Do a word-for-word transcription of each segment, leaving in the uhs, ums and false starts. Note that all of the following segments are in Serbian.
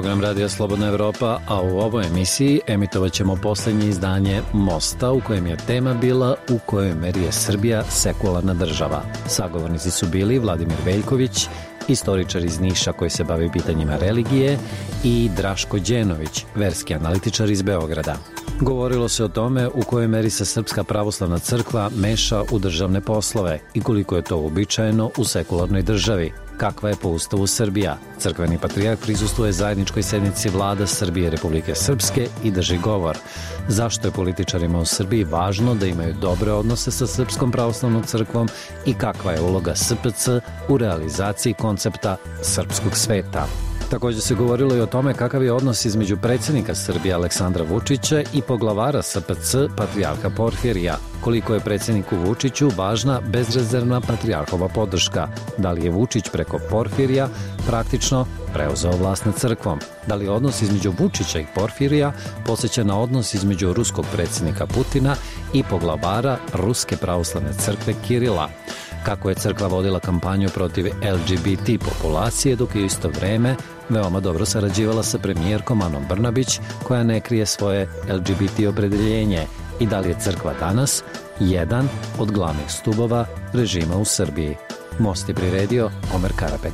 program Radija Slobodna Evropa, a u ovoj emisiji emitovat ćemo posljednje izdanje Mosta, u kojem je tema bila u kojoj meri je Srbija sekularna država. Sagovornici su bili Vladimir Veljković, istoričar iz Niša koji se bavi pitanjima religije, i Draško Đenović, verski analitičar iz Beograda. Govorilo se o tome u kojoj meri se Srpska pravoslavna crkva meša u državne poslove i koliko je to uobičajeno u sekularnoj državi. Kakva je po Ustavu Srbija? Crkveni patrijarh prisustvuje zajedničkoj sednici vlada Srbije i Republike Srpske i drži govor. Zašto je političarima u Srbiji važno da imaju dobre odnose sa Srpskom pravoslavnom crkvom i kakva je uloga S P C u realizaciji koncepta srpskog sveta? Također se govorilo i o tome kakav je odnos između predsjednika Srbije Aleksandra Vučića i poglavara S P C patrijarha Porfirija. Koliko je predsjedniku Vučiću važna bezrezervna patrijarhova podrška? Da li je Vučić preko Porfirija praktično preuzeo vlast nad crkvom? Da li odnos između Vučića i Porfirija podsjeća na odnos između ruskog predsjednika Putina i poglavara Ruske pravoslavne crkve Kirila? Kako je crkva vodila kampanju protiv L G B T populacije, dok je u isto vreme veoma dobro sarađivala sa premijerkom Anom Brnabić, koja ne krije svoje L G B T opredeljenje, i da li je crkva danas jedan od glavnih stubova režima u Srbiji? Most je priredio Omer Karapek.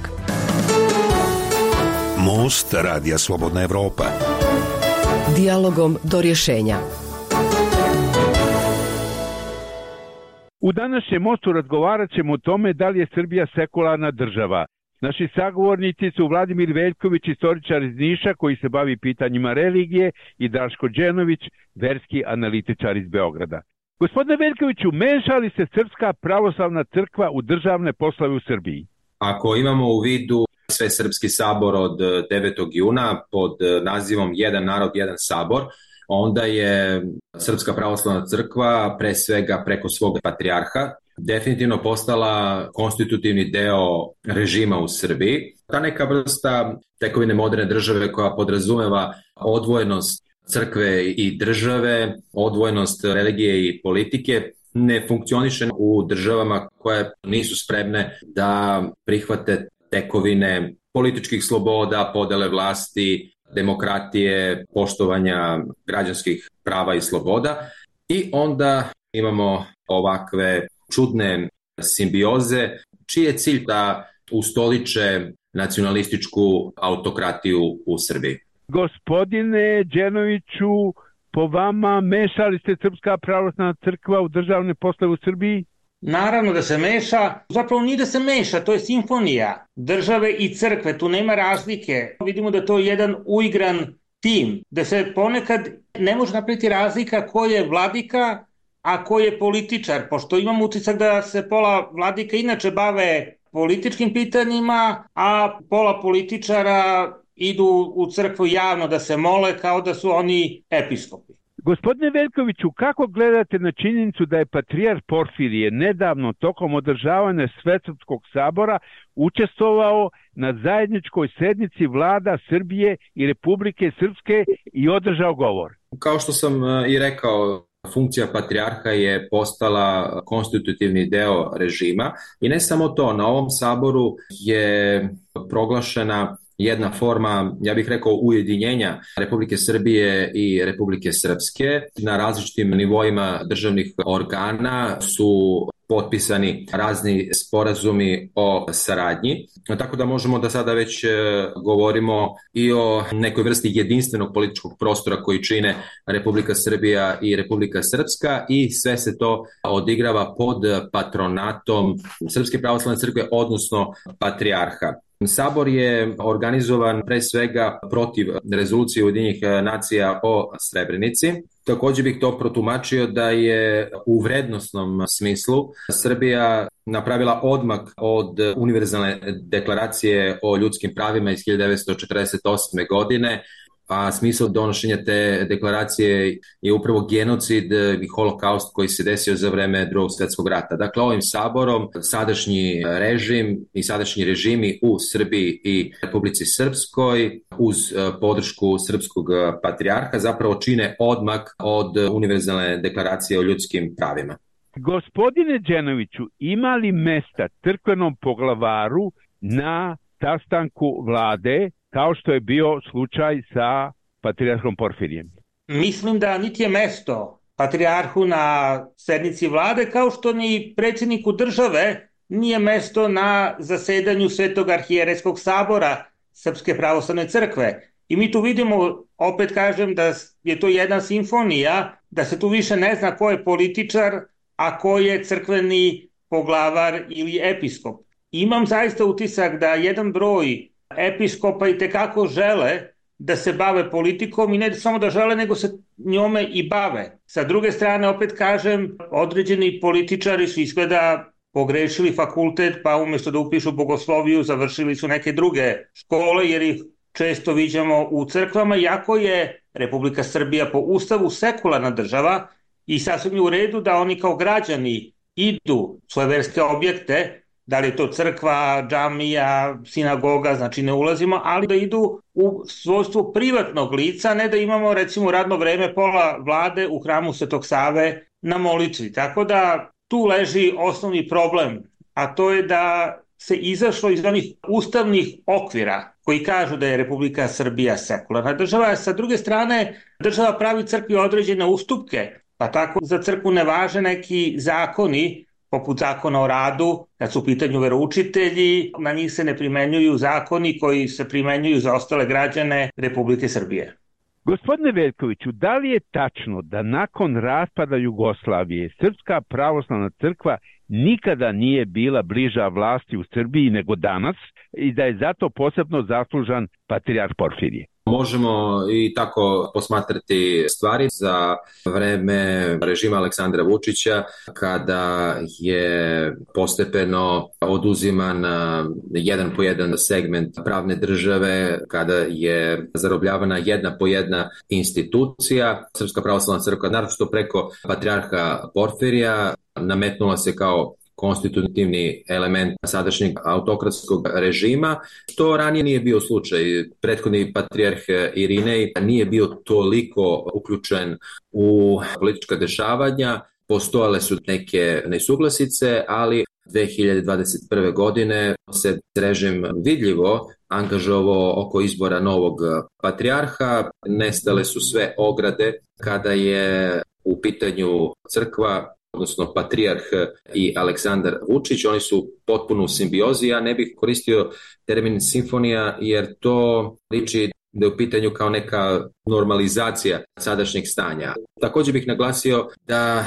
Most Radija Slobodna Evropa. Dijalogom do rješenja. U današnjem mostu razgovarat ćemo o tome da li je Srbija sekularna država. Naši sagovornici su Vladimir Veljković, istoričar iz Niša koji se bavi pitanjima religije, i Draško Đenović, verski analitičar iz Beograda. Gospodine Veljkoviću, meša li se Srpska pravoslavna crkva u državne poslove u Srbiji? Ako imamo u vidu Svesrpski sabor od devetog juna pod nazivom Jedan narod, jedan sabor, onda je Srpska pravoslavna crkva pre svega preko svog patrijarha definitivno postala konstitutivni deo režima u Srbiji. Ta neka vrsta tekovine moderne države koja podrazumeva odvojenost crkve i države, odvojenost religije i politike, ne funkcioniše u državama koje nisu spremne da prihvate tekovine političkih sloboda, podele vlasti, demokratije, poštovanja građanskih prava i sloboda. I onda imamo ovakve čudne simbioze, čiji je cilj da ustoliče nacionalističku autokratiju u Srbiji. Gospodine Đenoviću, po vama meša li se Srpska pravoslavna crkva u državne poslove u Srbiji? Naravno da se meša, zapravo nije da se meša, to je simfonija države i crkve, tu nema razlike. Vidimo da to je jedan uigran tim, da se ponekad ne može napraviti razlika ko je vladika, a ko je političar, pošto imam utisak da se pola vladika inače bave političkim pitanjima, a pola političara idu u crkvu javno da se mole kao da su oni episkopi. Gospodine Veljkoviću, kako gledate na činjenicu da je patrijarh Porfirije nedavno tokom održavanja Svesrpskog sabora učestvovao na zajedničkoj sednici vlada Srbije i Republike Srpske i održao govor? Kao što sam i rekao, funkcija patrijarha je postala konstitutivni deo režima i ne samo to, na ovom saboru je proglašena jedna forma, ja bih rekao, ujedinjenja Republike Srbije i Republike Srpske. Na različitim nivoima državnih organa su potpisani razni sporazumi o saradnji, tako da možemo da sada već govorimo i o nekoj vrsti jedinstvenog političkog prostora koji čine Republika Srbija i Republika Srpska, i sve se to odigrava pod patronatom Srpske pravoslavne crkve, odnosno patrijarha. Sabor je organizovan pre svega protiv rezolucije Ujedinjenih nacija o Srebrenici. Također bih to protumačio da je u vrednosnom smislu Srbija napravila odmak od univerzalne deklaracije o ljudskim pravima iz hiljadu devetsto četrdeset osme. godine, a smisao donošenja te deklaracije je upravo genocid i holokaust koji se desio za vreme Drugog svjetskog rata. Dakle, ovim saborom sadašnji režim i sadašnji režimi u Srbiji i Republici Srpskoj uz podršku srpskog patrijarha zapravo čine odmak od univerzalne deklaracije o ljudskim pravima. Gospodine Đenoviću, ima li mesta crkvenom poglavaru na sastanku vlade kao što je bio slučaj sa patrijarhom Porfirijem? Mislim da niti je mesto patrijarhu na sednici vlade, kao što ni predsjedniku države nije mesto na zasedanju Svetog arhijerejskog sabora Srpske pravoslavne crkve. I mi tu vidimo, opet kažem, da je to jedna simfonija, da se tu više ne zna ko je političar, a ko je crkveni poglavar ili episkop. Imam zaista utisak da jedan broj episkopa i tekako žele da se bave politikom i ne samo da žele, nego se njome i bave. Sa druge strane, opet kažem, određeni političari su izgleda pogrešili fakultet, pa umjesto da upišu bogosloviju, završili su neke druge škole, jer ih često viđamo u crkvama, iako je Republika Srbija po ustavu sekularna država i sasvim je u redu da oni kao građani idu u svoje verske objekte, da li je to crkva, džamija, sinagoga, znači ne ulazimo, ali da idu u svojstvu privatnog lica, ne da imamo recimo radno vreme pola vlade u hramu Svetog Save na molitvi. Tako da tu leži osnovni problem, a to je da se izašlo iz onih ustavnih okvira koji kažu da je Republika Srbija sekularna država, a sa druge strane država pravi crkvi određene ustupke, pa tako za crkvu ne važe neki zakoni, poput zakona o radu, kad su u pitanju veroučitelji, na njih se ne primenjuju zakoni koji se primenjuju za ostale građane Republike Srbije. Gospodine Veljkoviću, da li je tačno da nakon raspada Jugoslavije Srpska pravoslavna crkva nikada nije bila bliža vlasti u Srbiji nego danas i da je zato posebno zaslužan patrijarh Porfirije? Možemo i tako posmatrati stvari za vreme režima Aleksandra Vučića, kada je postepeno oduziman jedan po jedan segment pravne države, kada je zarobljavana jedna po jedna institucija. Srpska pravoslavna crkva, naročito preko patrijarha Porfirija, nametnula se kao konstitutivni element sadašnjeg autokratskog režima, što ranije nije bio slučaj. Prethodni patrijarh Irinej nije bio toliko uključen u politička dešavanja, postojale su neke nesuglasice, ali dve hiljade dvadeset prve. godine se režim vidljivo angažovao oko izbora novog patrijarha, nestale su sve ograde kada je u pitanju crkva, odnosno patrijarh i Aleksandar Vučić. Oni su potpuno u simbiozi. Ja ne bih koristio termin simfonija jer to liči da je u pitanju kao neka normalizacija sadašnjeg stanja. Također bih naglasio da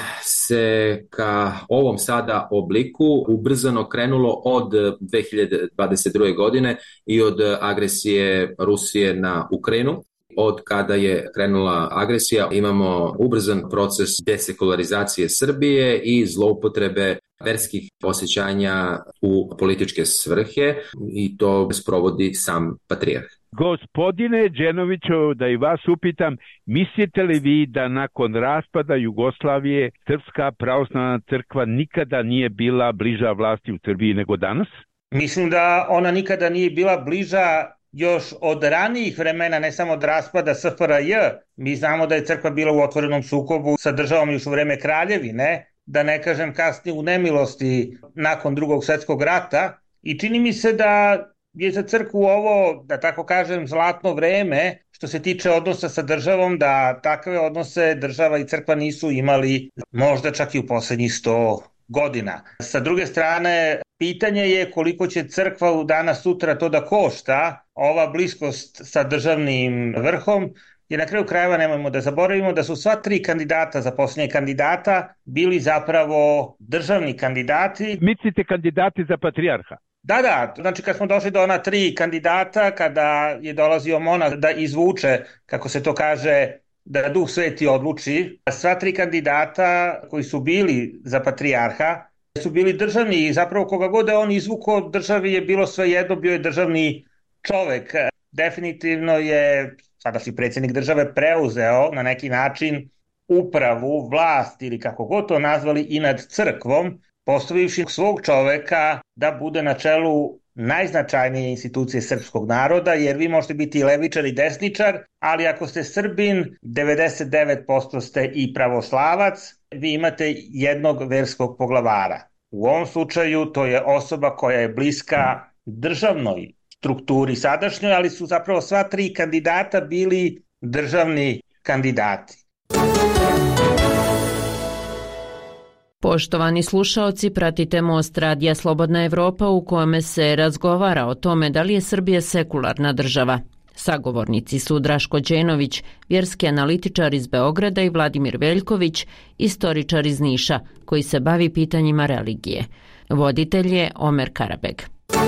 se ka ovom sada obliku ubrzano krenulo od dve hiljade dvadeset druge. godine i od agresije Rusije na Ukrajinu. Od kada je krenula agresija imamo ubrzan proces desekularizacije Srbije i zloupotrebe verskih osjećanja u političke svrhe i to sprovodi sam patrijarh. Gospodine Đenoviću, da i vas upitam, mislite li vi da nakon raspada Jugoslavije Srpska pravoslavna crkva nikada nije bila bliža vlasti u Srbiji nego danas? Mislim da ona nikada nije bila bliža još od ranijih vremena, ne samo od raspada S F R J. Mi znamo da je crkva bila u otvorenom sukobu sa državom još u vreme kraljevine, da ne kažem kasnije u nemilosti nakon Drugog svjetskog rata. I čini mi se da je za crkvu ovo, da tako kažem, zlatno vreme što se tiče odnosa sa državom, da takve odnose država i crkva nisu imali možda čak i u posljednjih sto godina. Sa druge strane, pitanje je koliko će crkva u danas sutra to da košta, ova bliskost sa državnim vrhom, jer na kraju krajeva nemojmo da zaboravimo da su sva tri kandidata za posljednje kandidata bili zapravo državni kandidati. Mislite kandidati za patrijarha? Da, da, znači kad smo došli do ona tri kandidata, kada je dolazio monah da izvuče, kako se to kaže, da Duh Sveti odluči, sva tri kandidata koji su bili za patrijarha su bili državni i zapravo koga god je on izvukao državi je bilo sve jedno, bio je državni čovek. Definitivno je sadašnji predsjednik države preuzeo na neki način upravu, vlast ili kako god to nazvali i nad crkvom, postavivši svog čoveka da bude na čelu najznačajnije institucije srpskog naroda, jer vi možete biti i levičar i desničar, ali ako ste Srbin, devedeset devet posto ste i pravoslavac, vi imate jednog verskog poglavara. U ovom slučaju to je osoba koja je bliska državnoj strukturi sadašnjoj, ali su zapravo sva tri kandidata bili državni kandidati. Poštovani slušaoci, pratite Most radija Slobodna Evropa u kome se razgovara o tome da li je Srbija sekularna država. Sagovornici su Draško Đenović, vjerski analitičar iz Beograda, i Vladimir Veljković, istoričar iz Niša, koji se bavi pitanjima religije. Voditelj je Omer Karabeg.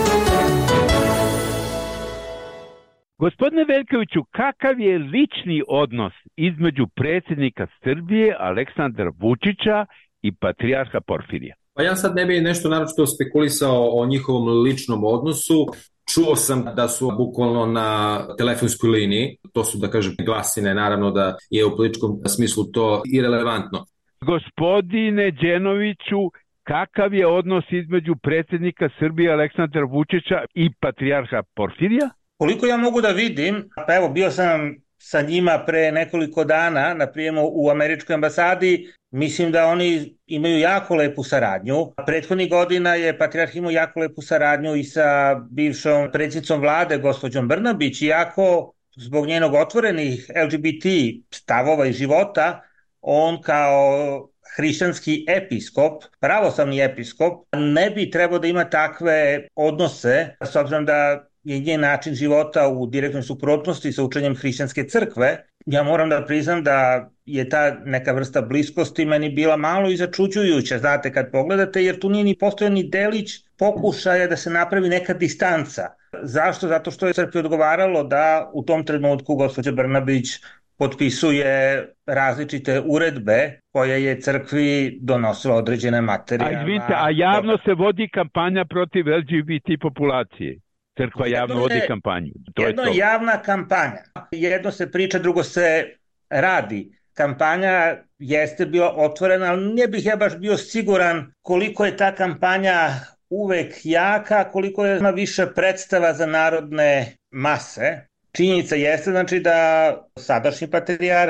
Gospodine Veljkoviću, kakav je lični odnos između predsjednika Srbije Aleksandra Vučića i patrijarha Porfirija? Pa ja sad ne bih nešto naročito spekulisao o njihovom ličnom odnosu. Čuo sam da su bukvalno na telefonskoj liniji, to su, da kažem, glasine, naravno da je u političkom smislu to irelevantno. Gospodine Đenoviću, kakav je odnos između predsjednika Srbije Aleksandra Vučića i patrijarha Porfirija? Koliko ja mogu da vidim, pa evo bio sam sa njima pre nekoliko dana na prijemu u američkoj ambasadi, mislim da oni imaju jako lepu saradnju. Prethodnih godina je patrijarh imao jako lepu saradnju i sa bivšom predsjednicom vlade, gospođom Brnabić, iako zbog njenog otvorenih L G B T stavova i života, on kao hrišćanski episkop, pravoslavni episkop, ne bi trebao da ima takve odnose, s obzirom da je njen način života u direktnoj suprotnosti sa učenjem hrišćanske crkve. Ja moram da priznam da je ta neka vrsta bliskosti meni bila malo i začuđujuća, znate, kad pogledate, jer tu nije ni postojao ni delić pokušaja da se napravi neka distanca. Zašto? Zato što je crkvi odgovaralo da u tom trenutku gospođa Brnabić potpisuje različite uredbe koje je crkvi donosila određene materijalne. A izvinite, a javno se vodi kampanja protiv L G B T populacije. Crkva javno je, vodi kampanju. To jedno je je javna kampanja. Jedno se priča, drugo se radi. Kampanja jeste bila otvorena, ali ne bih ja baš bio siguran koliko je ta kampanja uvek jaka, koliko je ima više predstava za narodne mase. Činjenica jeste znači da sadašnji patrijarh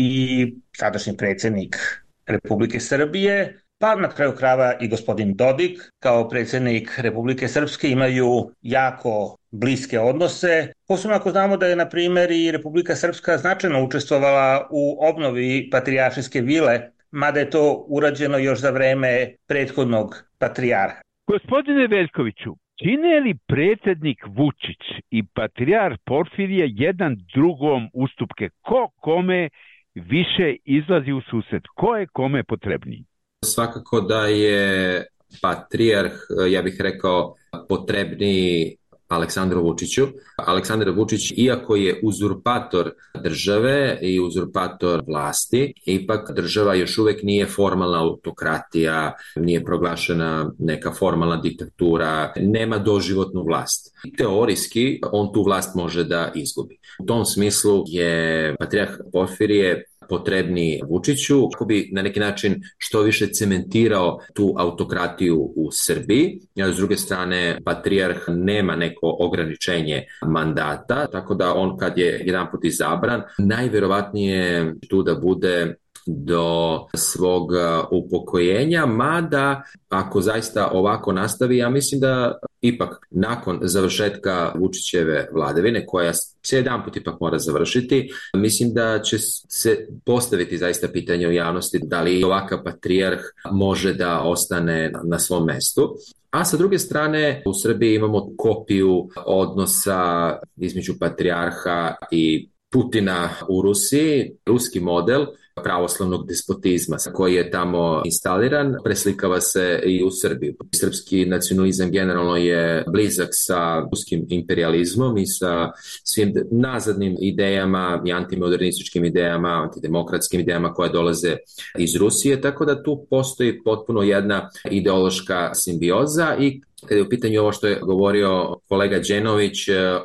i sadašnji predsjednik Republike Srbije, pa na kraju krajeva i gospodin Dodik kao predsjednik Republike Srpske imaju jako bliske odnose. Posebno ako znamo da je, na primjer, i Republika Srpska značajno učestvovala u obnovi patrijaršijske vile, mada je to urađeno još za vreme prethodnog patrijarha. Gospodine Veljkoviću, čine li predsjednik Vučić i patrijarh Porfirije jedan drugom ustupke? Ko kome više izlazi u susret? Ko je kome potrebniji? Svakako da je patrijarh, ja bih rekao, potrebniji Aleksandru Vučiću. Aleksandar Vučić, iako je uzurpator države i uzurpator vlasti, ipak država još uvek nije formalna autokratija, nije proglašena neka formalna diktatura, nema doživotnu vlast. Teorijski on tu vlast može da izgubi. U tom smislu je patrijarh Porfirije potrebni Vučiću kako bi na neki način što više cementirao tu autokratiju u Srbiji. S druge strane, patrijarh nema neko ograničenje mandata, tako da on kad je jedanput izabran, najverovatnije tu da bude do svog upokojenja, mada ako zaista ovako nastavi, ja mislim da ipak nakon završetka Vučićeve vladavine, koja se jedan put ipak mora završiti, mislim da će se postaviti zaista pitanje u javnosti da li ovakav patrijarh može da ostane na svom mestu. A sa druge strane, u Srbiji imamo kopiju odnosa između patrijarha i Putina u Rusiji, ruski model pravoslavnog despotizma koji je tamo instaliran, preslikava se i u Srbiji. Srpski nacionalizam generalno je blizak sa ruskim imperializmom i sa svim nazadnim idejama i antimodernističkim idejama, antidemokratskim idejama koje dolaze iz Rusije, tako da tu postoji potpuno jedna ideološka simbioza. I kada je u pitanju ovo što je govorio kolega Đenović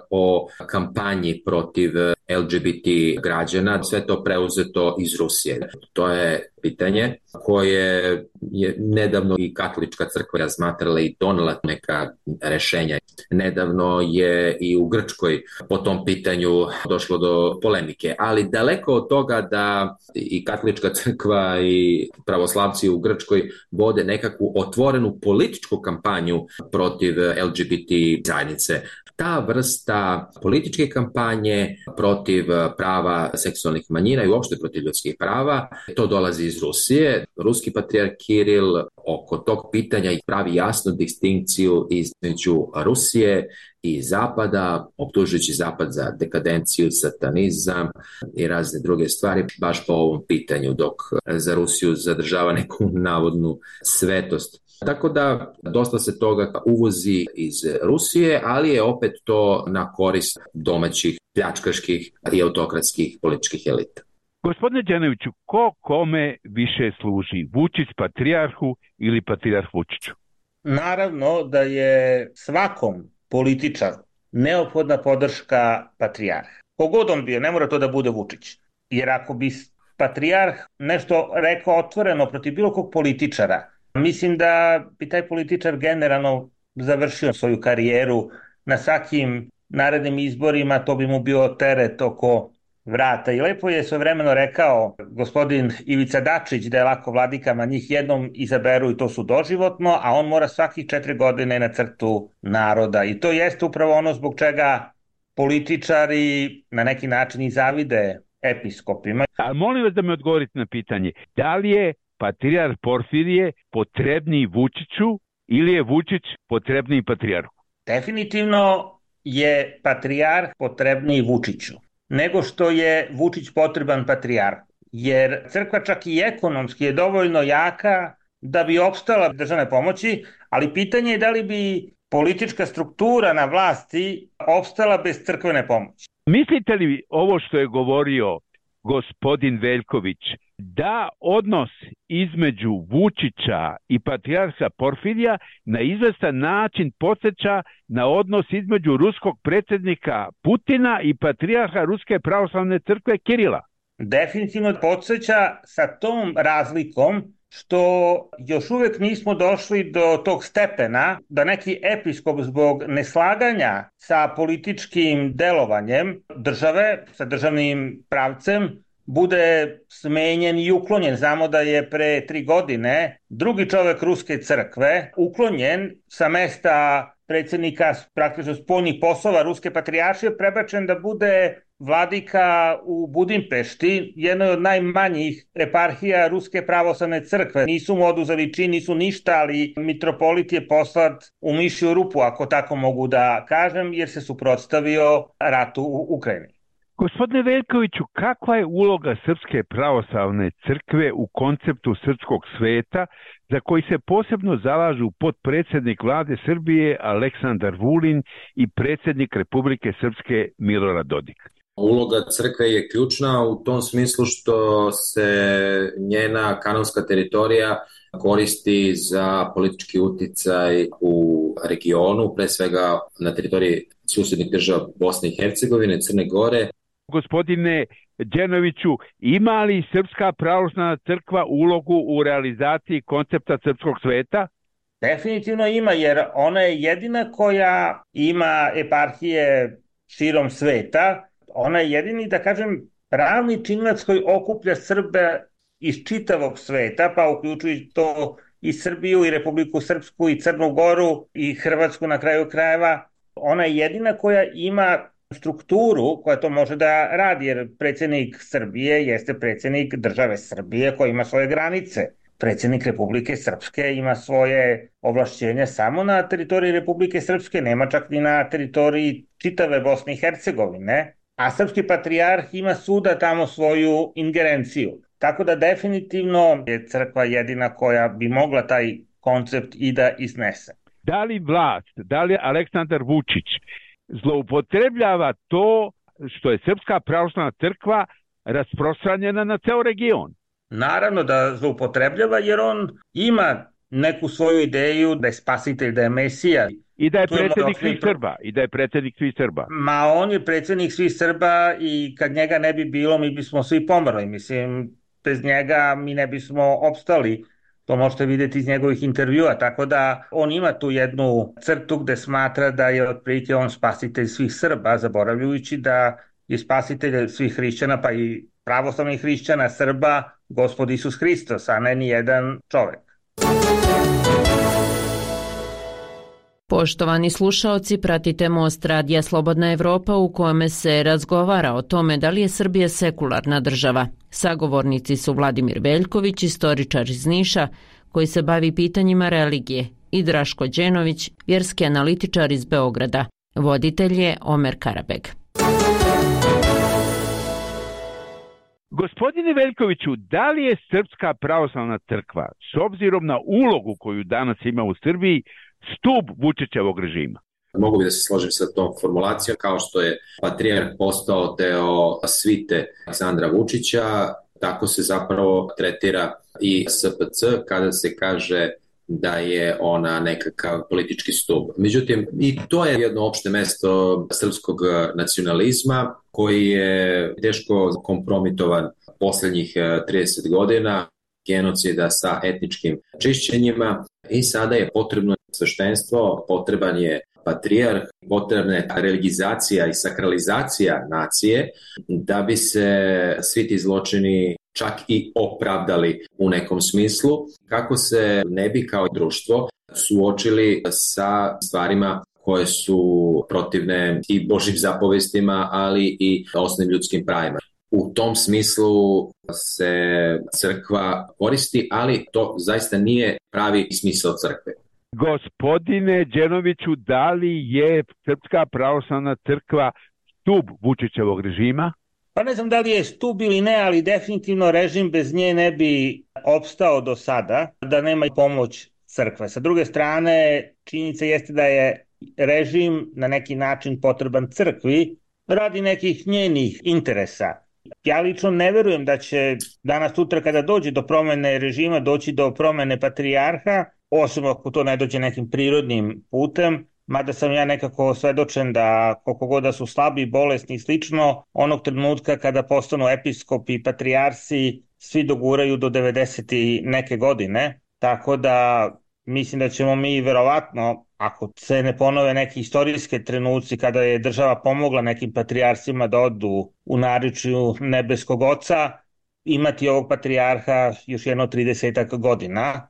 o kampanji protiv L G B T građana, sve to preuzeto iz Rusije. To je pitanje koje je nedavno i katolička crkva razmatrala i donela neka rešenja. Nedavno je i u Grčkoj po tom pitanju došlo do polemike, ali daleko od toga da i katolička crkva i pravoslavci u Grčkoj vode nekakvu otvorenu političku kampanju protiv L G B T zajednice. ta vrsta političke kampanje protiv prava seksualnih manjina i uopšte protiv ljudskih prava, to dolazi iz Rusije. Ruski patrijarh Kiril oko tog pitanja pravi jasnu distinkciju između Rusije i Zapada, optužujući Zapad za dekadenciju, satanizam i razne druge stvari, baš po ovom pitanju, dok za Rusiju zadržava neku navodnu svetost. Tako da dosta se toga uvozi iz Rusije, ali je opet to na korist domaćih pljačkaških i autokratskih političkih elita. Gospodine Đenoviću, ko kome više služi? Vučić patrijarhu ili patrijarh Vučiću? Naravno da je svakom političaru neophodna podrška patrijarha. Kogod on bio, ne mora to da bude Vučić. Jer ako bi patrijarh nešto rekao otvoreno protiv bilo kog političara, mislim da bi taj političar generalno završio svoju karijeru na svakim narednim izborima, to bi mu bio teret oko vrata. I lepo je svojevremeno rekao gospodin Ivica Dačić da je lako vladikama, njih jednom izaberu i to su doživotno, a on mora svakih četiri godine na crtu naroda. I to jeste upravo ono zbog čega političari na neki način i zavide episkopima. A molim vas da me odgovorite na pitanje, da li je patrijarh Porfirije potrebniji Vučiću ili je Vučić potrebniji patrijarhu? Definitivno je patrijarh potrebniji Vučiću nego što je Vučić potreban patrijarhu. Jer crkva čak i ekonomski je dovoljno jaka da bi opstala državne pomoći, ali pitanje je da li bi politička struktura na vlasti opstala bez crkvene pomoći. Mislite li ovo što je govorio gospodin Veljković, da odnos između Vučića i patrijarha Porfirija na izvestan način podsjeća na odnos između ruskog predsjednika Putina i patrijarha Ruske pravoslavne crkve Kirila? Definitivno podsjeća sa tom razlikom što još uvijek nismo došli do tog stepena da neki episkop zbog neslaganja sa političkim delovanjem države, sa državnim pravcem, bude smenjen i uklonjen. Znamo da je pre tri godine drugi čovek Ruske crkve uklonjen sa mesta predsjednika praktično spoljnih poslova Ruske patrijaršije, prebačen da bude vladika u Budimpešti, jednoj od najmanjih eparhija Ruske pravoslavne crkve. Nisu mu oduzeli čin, nisu ništa, ali mitropolit je poslat u mišju rupu, ako tako mogu da kažem, jer se suprotstavio ratu u Ukrajini. Gospodine Veljkoviću, kakva je uloga Srpske pravoslavne crkve u konceptu srpskog sveta za koji se posebno zalažu potpredsjednik vlade Srbije Aleksandar Vulin i predsjednik Republike Srpske Milorad Dodik? Uloga crkve je ključna u tom smislu što se njena kanonska teritorija koristi za politički uticaj u regionu, pre svega na teritoriji susjednih država Bosne i Hercegovine, Crne Gore. Gospodine Đenoviću, ima li Srpska pravoslavna crkva ulogu u realizaciji koncepta srpskog sveta? Definitivno ima, jer ona je jedina koja ima eparhije širom sveta. Ona je jedini, da kažem, pravni činilac koji okuplja Srbe iz čitavog sveta, pa uključujući to i Srbiju, i Republiku Srpsku, i Crnu Goru, i Hrvatsku na kraju krajeva. Ona je jedina koja ima strukturu koja to može da radi, jer predsjednik Srbije jeste predsjednik države Srbije koji ima svoje granice. Predsjednik Republike Srpske ima svoje ovlašćenje samo na teritoriji Republike Srpske, nema čak ni na teritoriji čitave Bosne i Hercegovine, a srpski patrijarh ima svuda tamo svoju ingerenciju. Tako da definitivno je crkva jedina koja bi mogla taj koncept i da iznese. Da li vlast, da li Aleksandar Vučić zloupotrebljava to što je Srpska pravoslavna crkva rasprostranjena na ceo region? Naravno da zloupotrebljava, jer on ima neku svoju ideju da je spasitelj, da je Mesija. I da je predsjednik svih Srba. I da je predsjednik svih Srba. Ma on je predsjednik svih Srba i kad njega ne bi bilo, mi bismo svi pomrli. Mislim, bez njega mi ne bismo opstali. To možete vidjeti iz njegovih intervjua, tako da on ima tu jednu crtu gde smatra da je otprilike on spasitelj svih Srba, zaboravljajući da je spasitelj svih hrišćana, pa i pravoslavnih hrišćana, Srba, Gospod Isus Hristos, a ne ni jedan čovek. Poštovani slušaoci, pratite Most radija Slobodna Evropa u kome se razgovara o tome da li je Srbija sekularna država. Sagovornici su Vladimir Veljković, istoričar iz Niša, koji se bavi pitanjima religije, i Draško Đenović, vjerski analitičar iz Beograda. Voditelj je Omer Karabeg. Gospodine Veljkoviću, da li je Srpska pravoslavna crkva, s obzirom na ulogu koju danas ima u Srbiji, stub Vučićevog režima? Mogu bi da se složim sa tom formulacijom, kao što je patrijarh postao deo svite Aleksandra Vučića, tako se zapravo tretira i S P C kada se kaže da je ona nekakav politički stup. Međutim, i to je jedno opšte mesto srpskog nacionalizma koji je teško kompromitovan poslednjih trideset godina, genocida sa etničkim čišćenjima, i sada je potrebno sveštenstvo, potreban je patrijarh, potrebna je religizacija i sakralizacija nacije da bi se svi ti zločini čak i opravdali u nekom smislu, kako se ne bi kao društvo suočili sa stvarima koje su protivne i Božjim zapovestima, ali i osnovnim ljudskim pravima. U tom smislu se crkva koristi, ali to zaista nije pravi smisao crkve. Gospodine Đenoviću, da li je Srpska pravoslavna crkva stub Vučićevog režima? Pa ne znam da li je stub ili ne, ali definitivno režim bez nje ne bi opstao do sada, da nema pomoć crkve. Sa druge strane, činjenica jeste da je režim na neki način potreban crkvi radi nekih njenih interesa. Ja lično ne verujem da će danas sutra kada dođe do promene režima doći do promene patrijarha, osim ako to ne dođe nekim prirodnim putem, mada sam ja nekako svedočen da koliko god da su slabi, bolesni i slično, onog trenutka kada postanu episkopi i patrijarsi, svi doguraju do devedeset neke godine, tako da mislim da ćemo mi verovatno, ako se ne ponove neki istorijske trenuci kada je država pomogla nekim patrijarsima da odu u naričju nebeskog oca, imati ovog patrijarha još jedno tridesetak godina.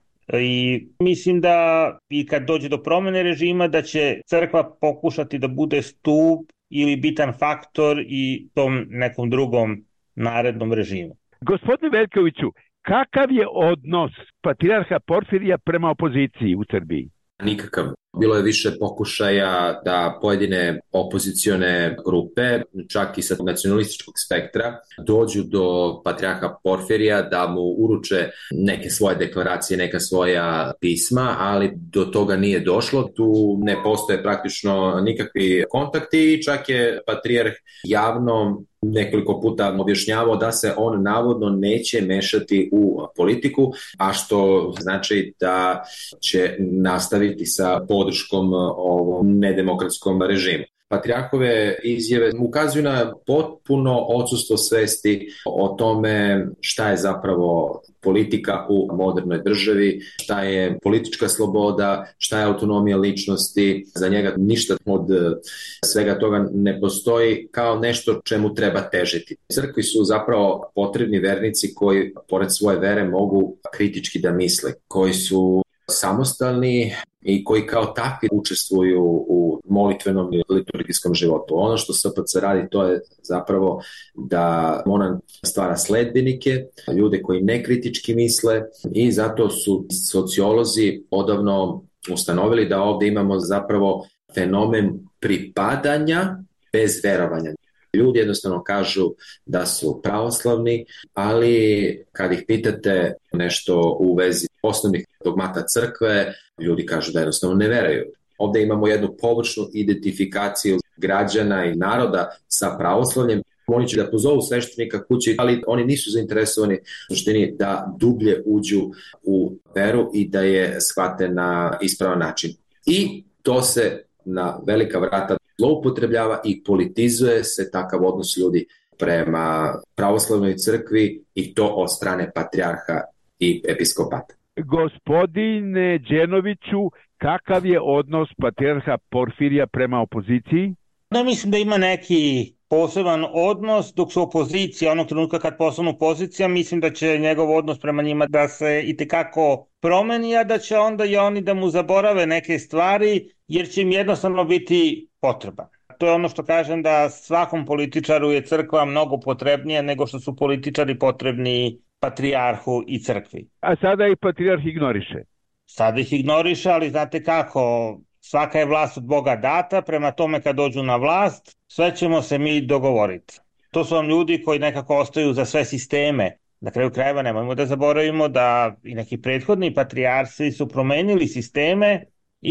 I mislim da i kad dođe do promene režima da će crkva pokušati da bude stup ili bitan faktor i tom nekom drugom narednom režimu. Gospodine Veljkoviću, kakav je odnos patrijarha Porfirija prema opoziciji u Srbiji? Nikakav. Bilo je više pokušaja da pojedine opozicione grupe, čak i sa nacionalističkog spektra, dođu do patrijarha Porfirija da mu uruče neke svoje deklaracije, neka svoja pisma, ali do toga nije došlo. Tu ne postoje praktično nikakvi kontakti i čak je patrijarh javno nekoliko puta objašnjavao da se on navodno neće mešati u politiku, a što znači da će nastaviti sa podrškom ovom nedemokratskom režimu. Patrijarhove izjave ukazuju na potpuno odsustvo svesti o tome šta je zapravo politika u modernoj državi, šta je politička sloboda, šta je autonomija ličnosti. Za njega ništa od svega toga ne postoji kao nešto čemu treba težiti. Crkvi su zapravo potrebni vernici koji pored svoje vere mogu kritički da misle, koji su samostalni i koji kao takvi učestvuju u molitvenom i liturgijskom životu. Ono što S P C radi, to je zapravo da ona stvara sledbenike, ljude koji nekritički misle, i zato su sociolozi odavno ustanovili da ovde imamo zapravo fenomen pripadanja bez verovanja. Ljudi jednostavno kažu da su pravoslavni, ali kad ih pitate nešto u vezi osnovnih dogmata crkve, ljudi kažu da jednostavno ne veruju. Ovde imamo jednu površnu identifikaciju građana i naroda sa pravoslavljem. Oni će da pozovu sveštenika kući, ali oni nisu zainteresovani u suštini da dublje uđu u veru i da je shvate na ispravan način. I to se na velika vrata zloupotrebljava i politizuje se takav odnos ljudi prema pravoslavnoj crkvi, i to od strane patrijarha i episkopata. Gospodine Đenoviću, kakav je odnos patrijarha Porfirija prema opoziciji? Da, mislim da ima neki poseban odnos, dok su opozicija, onog trenutka kad postanu pozicija, mislim da će njegov odnos prema njima da se itekako promeni, a da će onda i oni da mu zaborave neke stvari, jer će im jednostavno biti potreban. To je ono što kažem, da svakom političaru je crkva mnogo potrebnija nego što su političari potrebni patrijarhu i crkvi. A sada i patrijarh ignoriše. Sada ih ignoriše, ali znate kako, svaka je vlast od Boga data, prema tome kad dođu na vlast, sve ćemo se mi dogovoriti. To su vam ljudi koji nekako ostaju za sve sisteme. Na kraju krajeva nemojmo da zaboravimo da i neki prethodni patrijarsi su promenili sisteme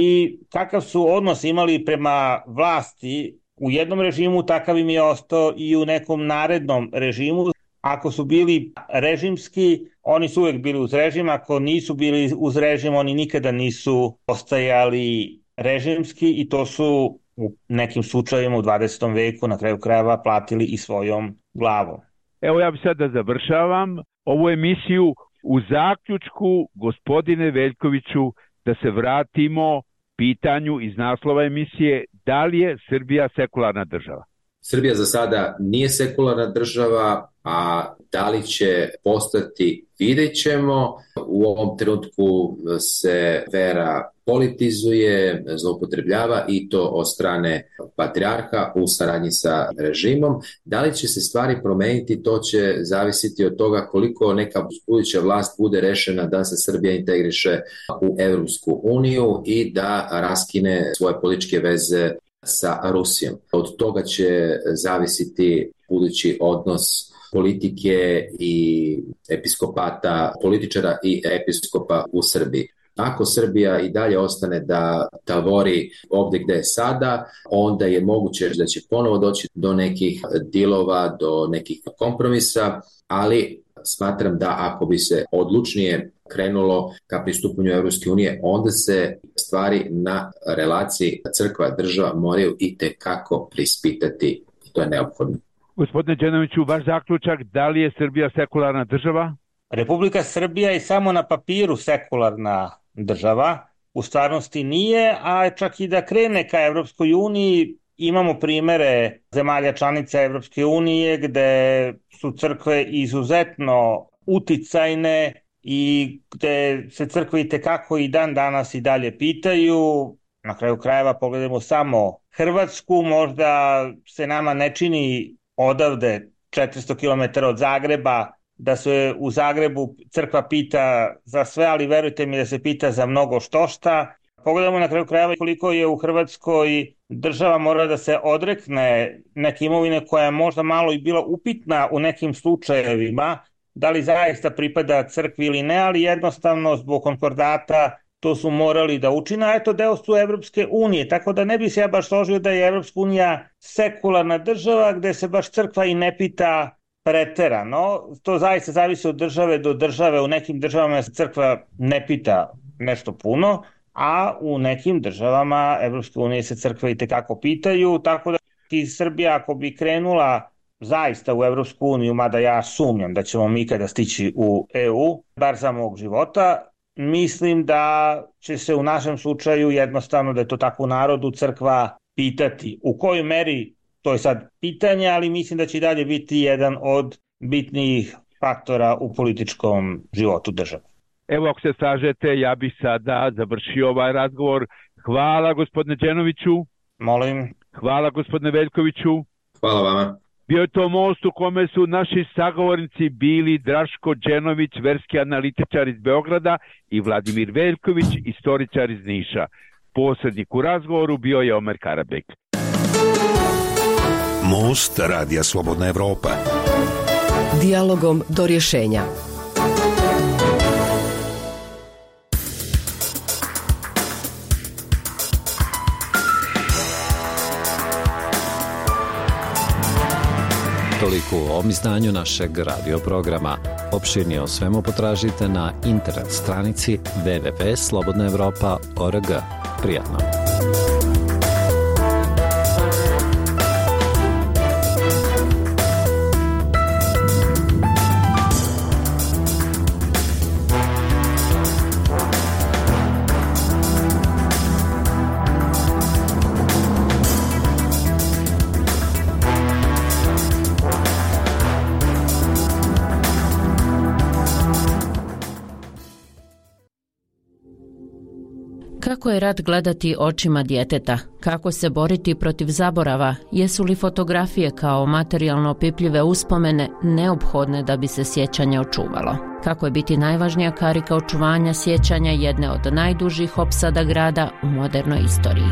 i kakav su odnos imali prema vlasti u jednom režimu, takav im je ostao i u nekom narednom režimu. Ako su bili režimski, oni su uvek bili uz režim, ako nisu bili uz režim, oni nikada nisu ostajali režimski i to su u nekim slučajima u dvadesetom veku na kraju krajeva platili i svojom glavom. Evo ja bih sad da završavam ovu emisiju u zaključku, gospodine Veljkoviću, da se vratimo pitanju iz naslova emisije, da li je Srbija sekularna država? Srbija za sada nije sekularna država, a da li će postati, vidjet ćemo. U ovom trenutku se vera politizuje, zloupotrebljava i to od strane patrijarha u saradnji sa režimom. Da li će se stvari promeniti, to će zavisiti od toga koliko neka buduća vlast bude rešena da se Srbija integriše u Evropsku uniju i da raskine svoje političke veze sa Rusijom. Od toga će zavisiti budući odnos politike i episkopata, političara i episkopa u Srbiji. Ako Srbija i dalje ostane da tavori ovdje gde je sada, onda je moguće da će ponovo doći do nekih dilova, do nekih kompromisa, ali smatram da ako bi se odlučnije krenulo ka pristupanju Evropske unije, onda se stvari na relaciji crkva-država moraju i tekako prispitati. To je neophodno. Gospodine Đenoviću, vaš zaključak, da li je Srbija sekularna država? Republika Srbija je samo na papiru sekularna država, u stvarnosti nije, a čak i da krene ka Evropskoj uniji, imamo primere zemalja članica Evropske unije gde su crkve izuzetno uticajne i gde se crkve itekako i dan danas i dalje pitaju. Na kraju krajeva pogledamo samo Hrvatsku, možda se nama ne čini odavde četiristo kilometara od Zagreba da se u Zagrebu crkva pita za sve, ali verujte mi da se pita za mnogo štošta. Pogledamo na kraju krajeva koliko je u Hrvatskoj država mora da se odrekne neke imovine koja je možda malo i bila upitna u nekim slučajevima, da li zaista pripada crkvi ili ne, ali jednostavno zbog konkordata to su morali da učine, a eto deo su Evropske unije, tako da ne bi se ja baš složio da je Evropska unija sekularna država gde se baš crkva i ne pita preterano. To zaista zavisi od države do države, u nekim državama se crkva ne pita nešto puno, a u nekim državama Evropske unije se crkve itekako pitaju, tako da i Srbija ako bi krenula zaista u Evropsku uniju, mada ja sumnjam da ćemo mi ikada stići u E U, bar za mog života, mislim da će se u našem slučaju jednostavno, da je to tako u narodu, crkva pitati. U kojoj meri, to je sad pitanje, ali mislim da će i dalje biti jedan od bitnijih faktora u političkom životu države. Evo, ako se slažete, ja bih sada završio ovaj razgovor. Hvala gospodine Đenoviću. Molim. Hvala gospodine Veljkoviću. Hvala vama. Bio je to most u kome su naši sagovornici bili Draško Đenović, verski analitičar iz Beograda, i Vladimir Veljković, istoričar iz Niša. Posrednik u razgovoru bio je Omer Karabek. Most Radija Slobodna Evropa. Dijalogom do rješenja. Toliko u ovom izdanju našeg radioprograma. Opširnije o svemu potražite na internet stranici w w w tačka slobodna evropa tačka org. Prijatno! Kako je rat gledati očima djeteta? Kako se boriti protiv zaborava? Jesu li fotografije kao materijalno opipljive uspomene neophodne da bi se sjećanje očuvalo? Kako je biti najvažnija karika očuvanja sjećanja jedne od najdužih opsada grada u modernoj istoriji?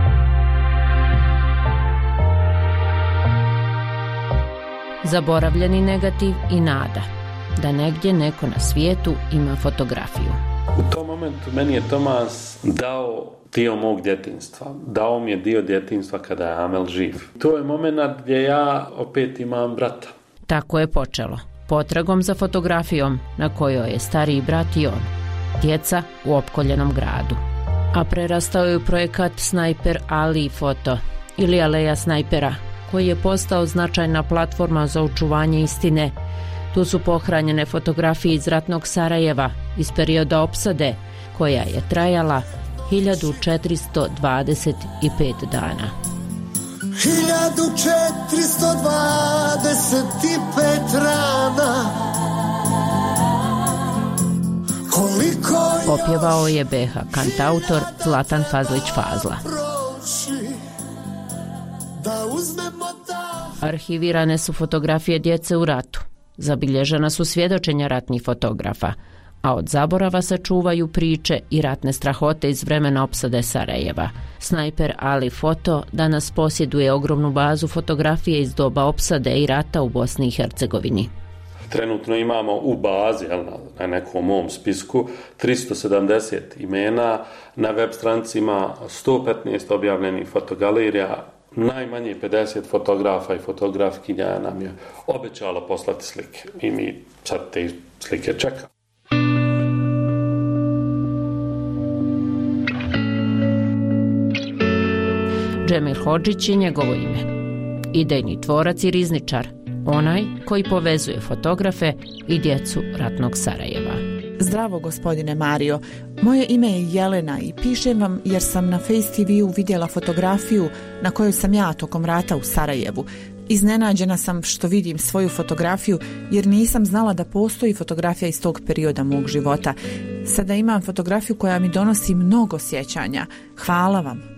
Zaboravljeni negativ i nada da negdje neko na svijetu ima fotografiju. U tom momentu meni je Tomas dao dio mog djetinjstva. Dao mi je dio djetinjstva kada je Amel živ. To je moment gdje ja opet imam brata. Tako je počelo. Potragom za fotografijom na kojoj je stariji brat i on. Djeca u opkoljenom gradu. A prerastao je u projekat Snajper Ali foto ili Aleja snajpera, koji je postao značajna platforma za očuvanje istine. Tu su pohranjene fotografije iz ratnog Sarajeva iz perioda opsade, koja je trajala hiljadu četiristo dvadeset pet dana. hiljadu četiristo dvadeset pet rana. Koliko Opjevao je be ha kantautor Zlatan Fazlić Fazla. Arhivirane su fotografije djece u ratu. Zabilježena su svjedočenja ratnih fotografa, a od zaborava se čuvaju priče i ratne strahote iz vremena opsade Sarajeva. Snajper Ali foto danas posjeduje ogromnu bazu fotografije iz doba opsade i rata u Bosni i Hercegovini. Trenutno imamo u bazi, jel, na nekom mom spisku, tristo sedamdeset imena, na web stranicima sto petnaest objavljenih fotogalerija, najmanje pedeset fotografa i fotografkinja nam je obećalo poslati slike i mi sad te slike čekamo. Džemil Hodžić je njegovo ime. Idejni tvorac i rizničar, onaj koji povezuje fotografe i djecu ratnog Sarajeva. Zdravo, gospodine Mario. Moje ime je Jelena i pišem vam jer sam na Face te ve-u vidjela fotografiju na kojoj sam ja tokom rata u Sarajevu. Iznenađena sam što vidim svoju fotografiju jer nisam znala da postoji fotografija iz tog perioda mog života. Sada imam fotografiju koja mi donosi mnogo sjećanja. Hvala vam.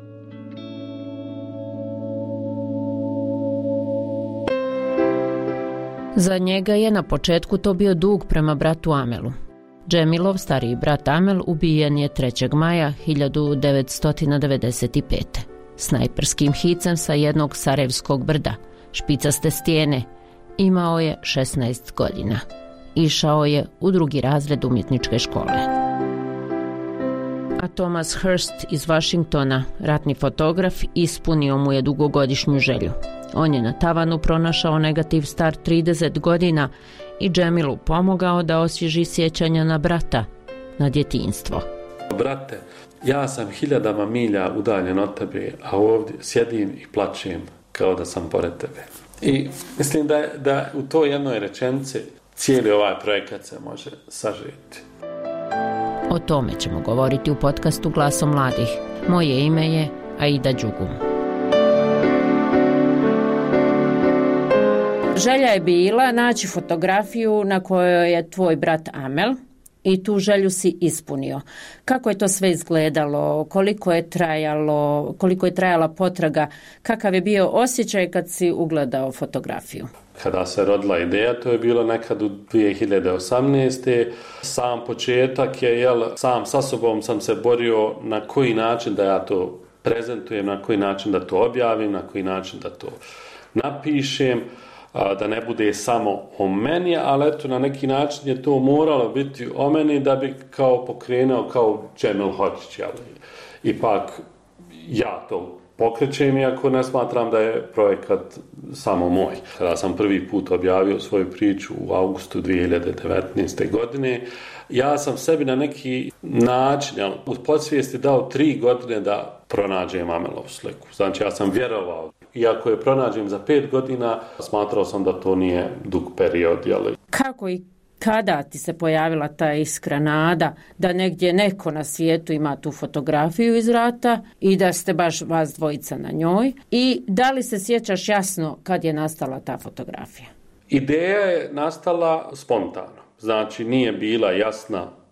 Za njega je na početku to bio dug prema bratu Amelu. Džemilov stariji brat Amel ubijen je trećeg maja hiljadu devetsto devedeset pete. Snajperskim hicem sa jednog sarajevskog brda, špicaste stijene. Imao je šesnaest godina. Išao je u drugi razred umjetničke škole. A Thomas Hurst iz Washingtona, ratni fotograf, ispunio mu je dugogodišnju želju. On je na tavanu pronašao negativ star trideset godina i Džemilu pomogao da osvježi sjećanja na brata, na djetinjstvo. Brate, ja sam hiljadama milja udaljen od tebe, a ovdje sjedim i plačem kao da sam pored tebe. I mislim da, da u toj jednoj rečenici cijeli ovaj projekat se može sažeti. O tome ćemo govoriti u podcastu Glasom mladih. Moje ime je Aida Đugum. Želja je bila naći fotografiju na kojoj je tvoj brat Amel i tu želju si ispunio. Kako je to sve izgledalo, koliko je trajalo, koliko je trajala potraga, kakav je bio osjećaj kad si ugledao fotografiju? Kada se rodila ideja, to je bilo nekad u dvije hiljade osamnaeste. Sam početak je, jel, sam sa sobom sam se borio na koji način da ja to prezentujem, na koji način da to objavim, na koji način da to napišem, da ne bude samo o meni, ali eto, na neki način je to moralo biti o meni da bi kao pokrenuo kao Džemil Hodžić, jel? Ipak ja to pokrećem, iako ne smatram da je projekat samo moj. Kada sam prvi put objavio svoju priču u augustu dvije hiljade devetnaeste. godine, ja sam sebi na neki način, jel, u podsvijesti dao tri godine da pronađem Amelovu sliku. Znači, ja sam vjerovao. Iako je pronađem za pet godina, smatrao sam da to nije dug period. Jel? Kako i kada ti se pojavila ta iskra nada da negdje neko na svijetu ima tu fotografiju iz rata i da ste baš vas dvojica na njoj? I da li se sjećaš jasno kad je nastala ta fotografija? Ideja je nastala spontano. Znači, nije bila jasna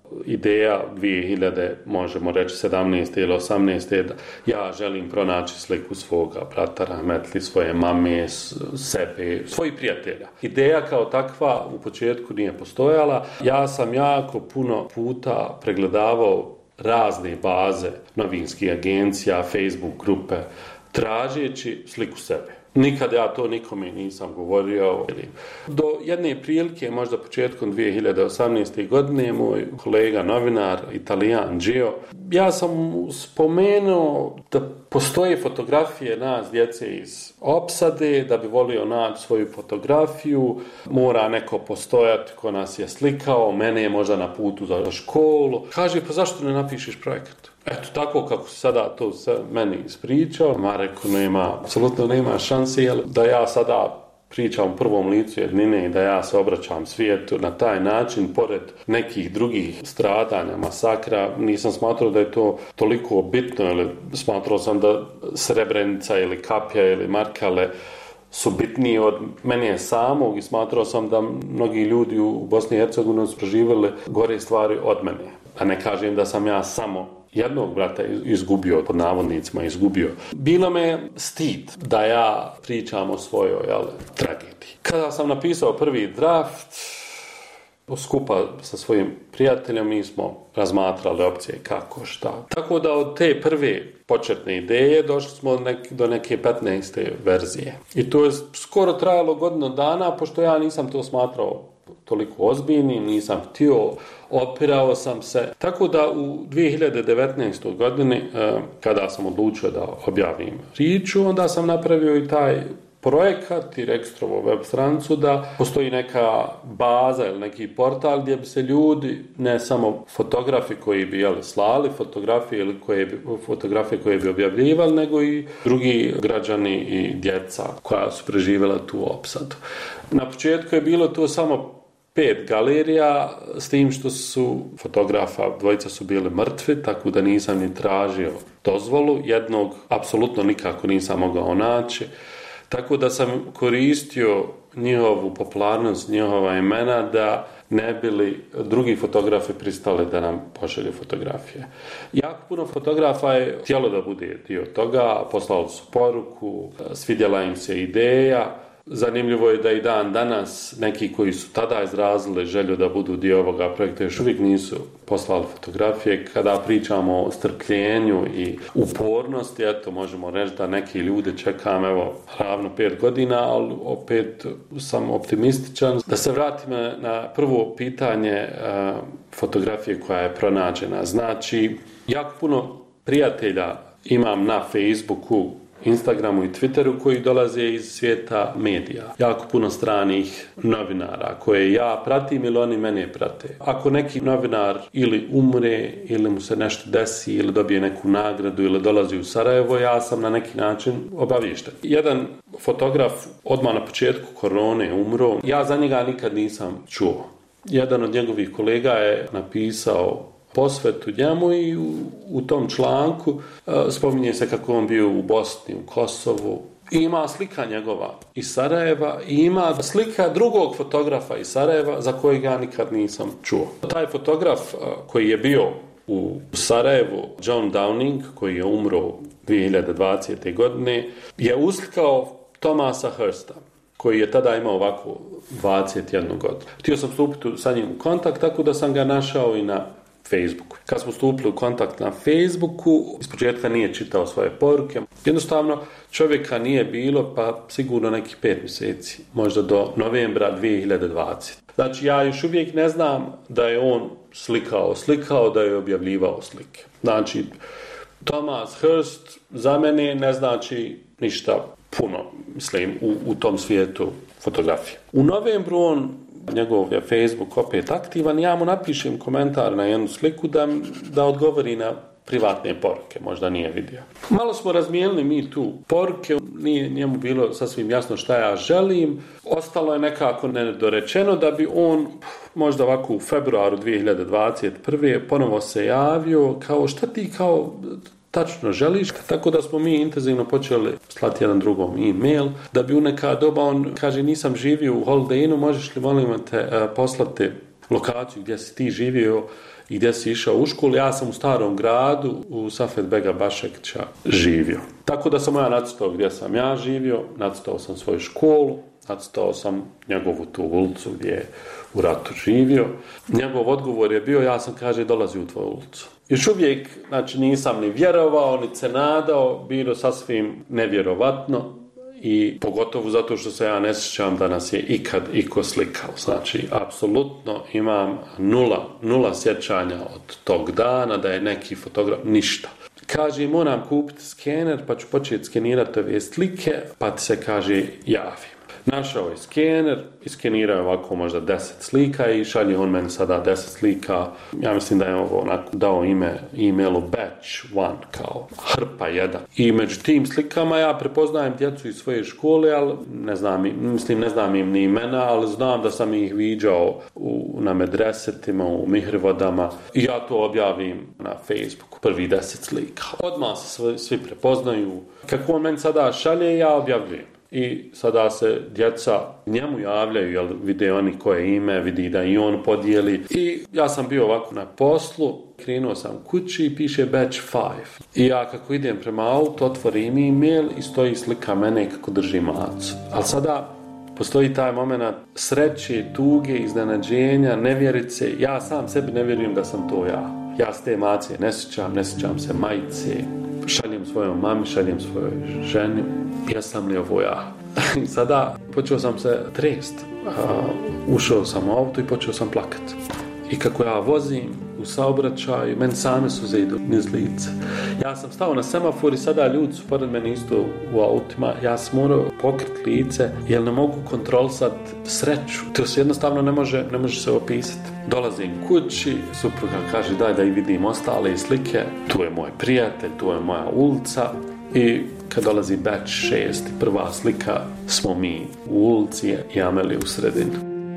ideja dvije hiljade, možemo reći sedamnaeste ili osamnaeste da ja želim pronaći sliku svoga brata rahmetli, svoje mame, sebe, svojih prijatelja. Ideja kao takva u početku nije postojala. Ja sam jako puno puta pregledavao razne baze novinskih agencija, Facebook grupe, tražeći sliku sebe. Nikad ja to nikome nisam govorio. Do jedne prilike, možda početkom dvije hiljade osamnaeste. godine, moj kolega novinar, Italijan Gio, ja sam spomenuo da postoje fotografije nas, djece iz opsade, da bi volio naći svoju fotografiju, mora neko postojati ko nas je slikao, mene je možda na putu za školu. Kaže, pa zašto ne napišeš projekat? Eto, tako kako se sada to se meni ispričao, ma rekao, nema, apsolutno nema šanse, jer da ja sada pričam u prvom licu jednine i da ja se obraćam svijetu na taj način, pored nekih drugih stradanja, masakra, nisam smatrao da je to toliko bitno, ili smatrao sam da Srebrenica ili Kapja ili Markale su bitniji od mene samog i smatrao sam da mnogi ljudi u Bosni i Hercegovini su proživjeli gore stvari od mene. A ne kažem da sam ja samo jednog brata izgubio, pod navodnicima izgubio. Bilo me stid da ja pričam o svojoj jel, tragediji. Kada sam napisao prvi draft, skupa sa svojim prijateljem, mi smo razmatrali opcije kako, šta. Tako da od te prve početne ideje došli smo nek, do neke petnaeste verzije. I to je skoro trajalo godinu dana, pošto ja nisam to smatrao toliko ozbiljnim, nisam htio, opirao sam se. Tako da u dvije hiljade devetnaestoj. godini, kada sam odlučio da objavim priču, onda sam napravio i taj projekat i registrovo web stranicu da postoji neka baza ili neki portal gdje bi se ljudi, ne samo fotografi koji bi jeli, slali fotografije ili koje bi, fotografije koje bi objavljivali, nego i drugi građani i djeca koja su preživjela tu opsadu. Na početku je bilo to samo pet galerija, s tim što su fotografa, dvojica su bili mrtvi, tako da nisam ni tražio dozvolu, jednog apsolutno nikako nisam mogao naći. Tako da sam koristio njihovu popularnost, njihova imena da ne bili drugi fotografi pristali da nam pošalju fotografije. Jako puno fotografa je htjelo da bude dio toga, poslali su poruku, svidjela im se ideja. Zanimljivo je da i dan danas neki koji su tada izrazili želju da budu dio ovoga projekta još uvijek nisu poslali fotografije. Kada pričamo o strpljenju i upornosti, eto možemo reći da neki ljudi čekam evo ravno pet godina, ali opet sam optimističan. Da se vratim na prvo pitanje uh, fotografije koja je pronađena. Znači, jako puno prijatelja imam na Facebooku, Instagramu i Twitteru koji dolaze iz svijeta medija. Jako puno stranih novinara koje ja pratim ili oni mene prate. Ako neki novinar ili umre ili mu se nešto desi ili dobije neku nagradu ili dolazi u Sarajevo, ja sam na neki način obaviješten. Jedan fotograf odmah na početku korone umro. Ja za njega nikad nisam čuo. Jedan od njegovih kolega je napisao posvetu njemu i u, u tom članku uh, spominje se kako on bio u Bosni, u Kosovu. I ima slika njegova iz Sarajeva i ima slika drugog fotografa iz Sarajeva za kojeg ja nikad nisam čuo. Taj fotograf uh, koji je bio u Sarajevu, John Downing, koji je umro dvije hiljade dvadesete. godine, je uslikao Thomasa Hursta, koji je tada imao ovako dvadeset jednu godinu. Htio sam stupiti sa njim u kontakt, tako da sam ga našao i na Facebooku. Kad smo stupili u kontakt na Facebooku, ispočetka nije čitao svoje poruke. Jednostavno, čovjeka nije bilo, pa sigurno nekih pet mjeseci, možda do novembra dvije hiljade dvadesete. Znači, ja još uvijek ne znam da je on slikao, slikao, da je objavljivao slike. Znači, Thomas Hurst za mene ne znači ništa puno, mislim, u, u tom svijetu fotografije. U novembru on, njegov je Facebook opet aktivan, ja mu napišem komentar na jednu sliku da, da odgovori na privatne poruke, možda nije vidio. Malo smo razmijenili mi tu poruke, nije njemu bilo sasvim jasno šta ja želim, ostalo je nekako nedorečeno da bi on možda ovako u februaru dvije hiljade dvadeset prve. ponovo se javio kao šta ti kao tačno želiš, tako da smo mi intenzivno počeli slati jedan drugom e-mail, da bi u neka doba on kaže nisam živio u Holiday Innu, možeš li molim te uh, poslati lokaciju gdje si ti živio i gdje si išao u školu. Ja sam u Starom gradu u Safet Bega Bašekća živio. Tako da sam ja nacrtao gdje sam ja živio, nacrtao sam svoju školu, nacrtao sam njegovu tu ulicu gdje je u ratu živio. Njegov odgovor je bio, ja sam, kaže, dolazio u tvoju ulicu. Još uvijek, znači, nisam ni vjerovao, ni se nadao, bilo sasvim nevjerovatno i pogotovo zato što se ja ne sjećam da nas je ikad iko slikao. Znači, apsolutno imam nula, nula sjećanja od tog dana, da je neki fotograf, ništa. Kaže, moram kupiti skener, pa ću početi skenirati ove slike, pa ti se, kaže, javim. Našao je skener, iskenirao je ovako možda deset slika i šalje on meni sada deset slika. Ja mislim da je ovo onako dao ime e-mailu batch one, kao hrpa jedan. I među tim slikama ja prepoznajem djecu iz svoje škole, ali ne znam, mislim ne znam im ni imena, ali znam da sam ih viđao u, na medresetima, u mihrivodama i ja to objavim na Facebooku, prvi deset slika. Odmah se svi, svi prepoznaju. Kako on meni sada šalje, ja objavljujem. I sada se djeca njemu javljaju, jer vide oni koje ime, vidi da i on podijeli. I ja sam bio ovako na poslu, krenuo sam kući i piše batch five. I ja kako idem prema autu, otvorim e-mail i stoji slika mene kako drži macu. Ali sada postoji taj moment sreće, tuge, iznenađenja, nevjerice. Ja sam sebi ne vjerujem da sam to ja. Ja s te mace ne sjećam, ne sjećam se majice. Šaljem svojoj mami, šaljem svojoj ženi. Jesam li ovo ja? I sada počeo sam se trest. Uh, ušao sam u auto i počeo sam plakat. I kako ja vozim u saobraćaju, meni same suze idu niz lice. Ja sam stao na semafor i sada ljudi su pored mene isto u autima. Ja sam morao pokriti lice jer ne mogu kontrolisati sreću. To se jednostavno ne može, ne može se opisati. Dolazim kući, supruga kaže daj da i vidim ostale slike. Tu je moj prijatelj, tu je moja ulica. I kad dolazi batch šest, prva slika, smo mi u ulici i Ameli u sredinu.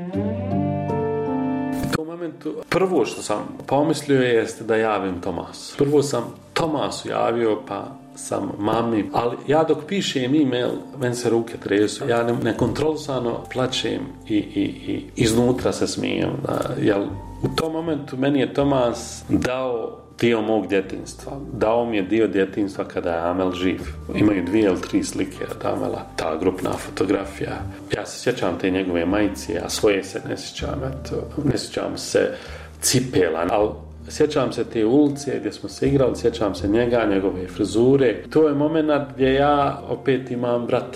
U tom momentu, prvo što sam pomislio jeste da javim Tomasu. Prvo sam Tomasu javio, pa sam mami, ali ja dok pišem e-mail, meni se ruke tresu, ja ne, nekontrolisano plačem i, i, i iznutra se smijem. Jel, u tom momentu meni je Tomas dao dio mog djetinjstva. Dao mi je dio djetinjstva kada je Amel živ. Imaju dvije ili tri slike od Amela, ta grupna fotografija. Ja se sjećam te njegove majice, a svoje se ne sjećam, eto, ne sjećam se cipela, ali sjećam se te ulice gdje smo se igrali, sjećam se njega, njegove frizure. To je moment gdje ja opet imam brata.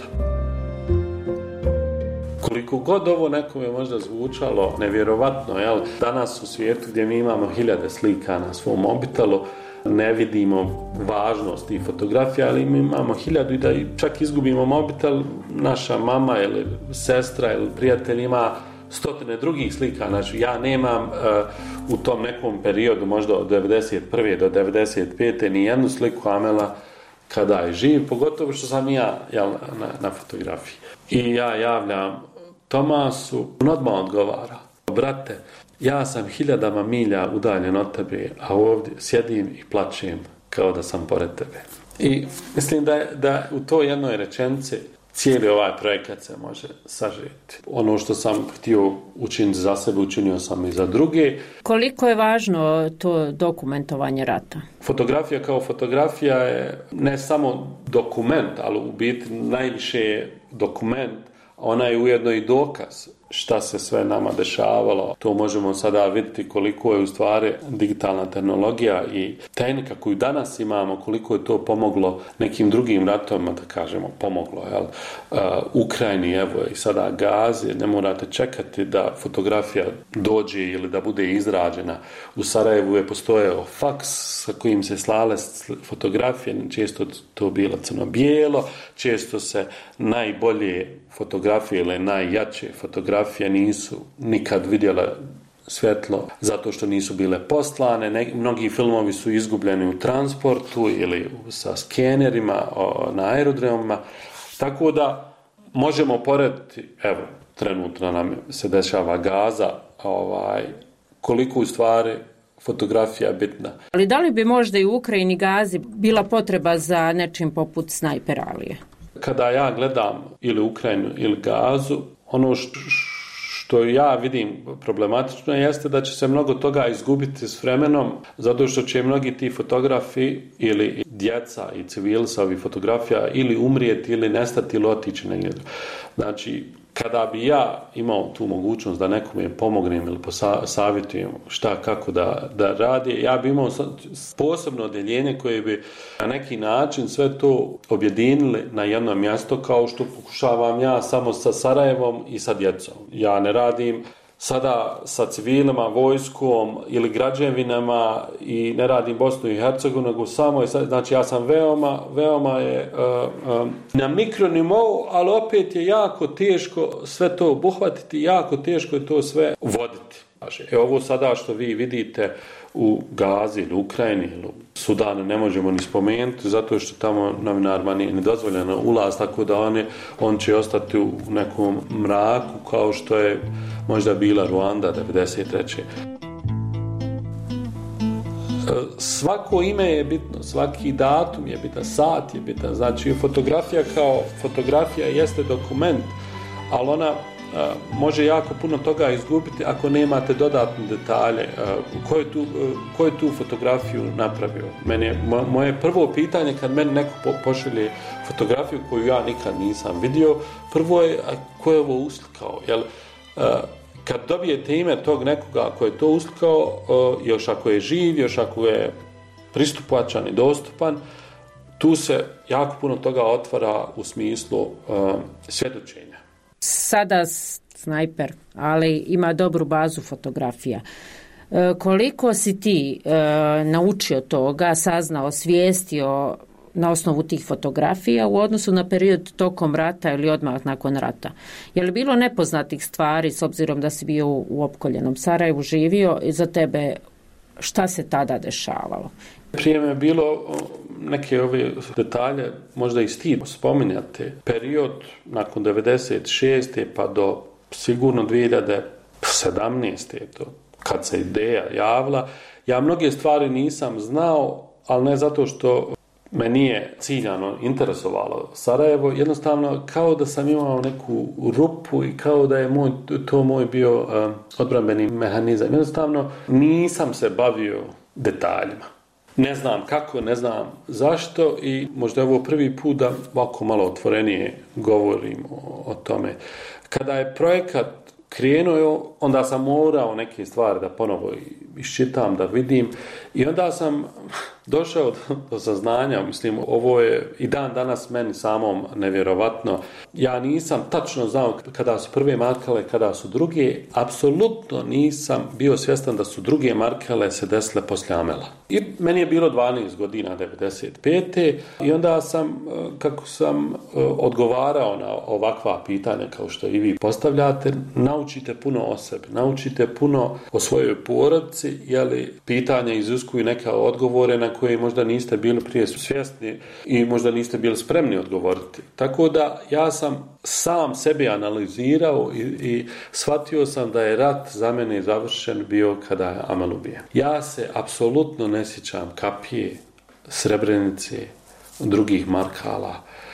Koliko god ovo nekome možda zvučalo nevjerovatno, jel? Danas u svijetu gdje mi imamo hiljade slika na svom mobitelu, ne vidimo važnost tih fotografija, ali mi imamo hiljadu i da čak izgubimo mobitel, naša mama ili sestra ili prijatelj ima stotine drugih slika. Znači, ja nemam uh, u tom nekom periodu, možda od devedeset prve do devedeset pete ni jednu sliku Amela kada je živ, pogotovo što sam ja jel, na, na fotografiji. I ja javljam Tomasu, on odmah odgovara, brate, ja sam hiljadama milja udaljen od tebe, a ovdje sjedim i plačem kao da sam pored tebe. I mislim da, da u toj jednoj rečenici cijeli ovaj projekat se može sažeti. Ono što sam htio učiniti za sebe, učinio sam i za druge. Koliko je važno to dokumentovanje rata? Fotografija kao fotografija je ne samo dokument, ali u biti najviše je dokument. Ona je ujedno i dokaz šta se sve nama dešavalo. To možemo sada vidjeti koliko je u stvari digitalna tehnologija i tehnika koju danas imamo, koliko je to pomoglo nekim drugim ratovima, da kažemo, pomoglo, jel? Uh, Ukrajini, evo i sada Gazi, ne morate čekati da fotografija dođe ili da bude izrađena. U Sarajevu je postojao faks sa kojim se slale fotografije, često to bilo crno-bijelo, često se najbolje fotografije ili najjače fotografije nisu nikad vidjele svjetlo zato što nisu bile poslane. Ne, mnogi filmovi su izgubljeni u transportu ili sa skenerima o, na aerodromima. Tako da možemo porediti, evo, trenutno nam se dešava Gaza, ovaj, koliko u stvari fotografija bitna. Ali da li bi možda i u Ukrajini Gazi bila potreba za nečim poput snajperalije? Kada ja gledam ili Ukrajinu ili Gazu, ono što što ja vidim problematično jeste da će se mnogo toga izgubiti s vremenom, zato što će mnogi ti fotografi ili djeca i civili sa ovih fotografija ili umrijeti ili nestati ili otići negdje. Znači, kada bi ja imao tu mogućnost da nekome pomognem ili savjetujem šta, kako da, da radi, ja bi imao posebno odjeljenje koje bi na neki način sve to objedinili na jedno mjesto, kao što pokušavam ja samo sa Sarajevom i sa djecom. Ja ne radim sada sa civilima, vojskom ili građevinama i ne radim Bosnu i Hercegovinu, nego samo je, znači ja sam veoma, veoma je uh, um, na mikronivou, ali opet je jako teško sve to obuhvatiti, jako teško je to sve voditi. E ovo sada što vi vidite u Gazi ili Ukrajini ili Sudanu ne možemo ni spomenuti, zato što tamo novinarima nije nedozvoljeno ulaz, tako da oni, on će ostati u nekom mraku kao što je možda bila Ruanda devedeset treće Svako ime je bitno, svaki datum je bitan, sat je bitan, znači fotografija kao fotografija jeste dokument, ali ona Uh, može jako puno toga izgubiti ako nemate dodatne detalje. Uh, ko, je tu, uh, ko je tu fotografiju napravio? Meni je, mo, moje prvo pitanje kad meni neko po, pošalje fotografiju koju ja nikad nisam vidio, prvo je a, ko je ovo uslikao? Jel, uh, kad dobijete ime tog nekoga ko je to uslikao, uh, još ako je živ, još ako je pristupačan i dostupan, tu se jako puno toga otvara u smislu uh, svjedočenja. Sada snajper, ali ima dobru bazu fotografija. E, koliko si ti e, naučio toga, saznao, svijestio na osnovu tih fotografija u odnosu na period tokom rata ili odmah nakon rata? Je li bilo nepoznatih stvari s obzirom da si bio u opkoljenom Sarajevu, živio i za tebe šta se tada dešavalo? Prije me je bilo neke ove detalje, možda i stid spominjate. Period nakon devedeset šeste pa do sigurno dvije hiljade sedamnaeste to, kad se ideja javila, ja mnoge stvari nisam znao, ali ne zato što me nije ciljano interesovalo Sarajevo, jednostavno kao da sam imao neku rupu i kao da je moj, to moj bio uh, odbrambeni mehanizam. Jednostavno nisam se bavio detaljima. Ne znam kako, ne znam zašto i možda je ovo prvi put da ovako malo otvorenije govorim o, o tome. Kada je projekat krenuo, onda sam morao neke stvari da ponovo iščitam, da vidim i onda sam došao do, do saznanja, mislim, ovo je i dan danas meni samom nevjerovatno. Ja nisam tačno znao kada su prve markale, kada su druge, apsolutno nisam bio svjestan da su druge markale se desile poslije Amela. I meni je bilo dvanaest godina, devedeset pete i onda sam, kako sam odgovarao na ovakva pitanja kao što i vi postavljate, naučite puno o sebi, naučite puno o svojoj porodici, jeli pitanja iziskuju neke odgovore na koje možda niste bili prije svjesni i možda niste bili spremni odgovoriti. Tako da ja sam sam sebi analizirao i, i shvatio sam da je rat za mene završen bio kada je Amel ubijen. Ja se apsolutno ne sjećam Kapije, Srebrenice, drugih markala.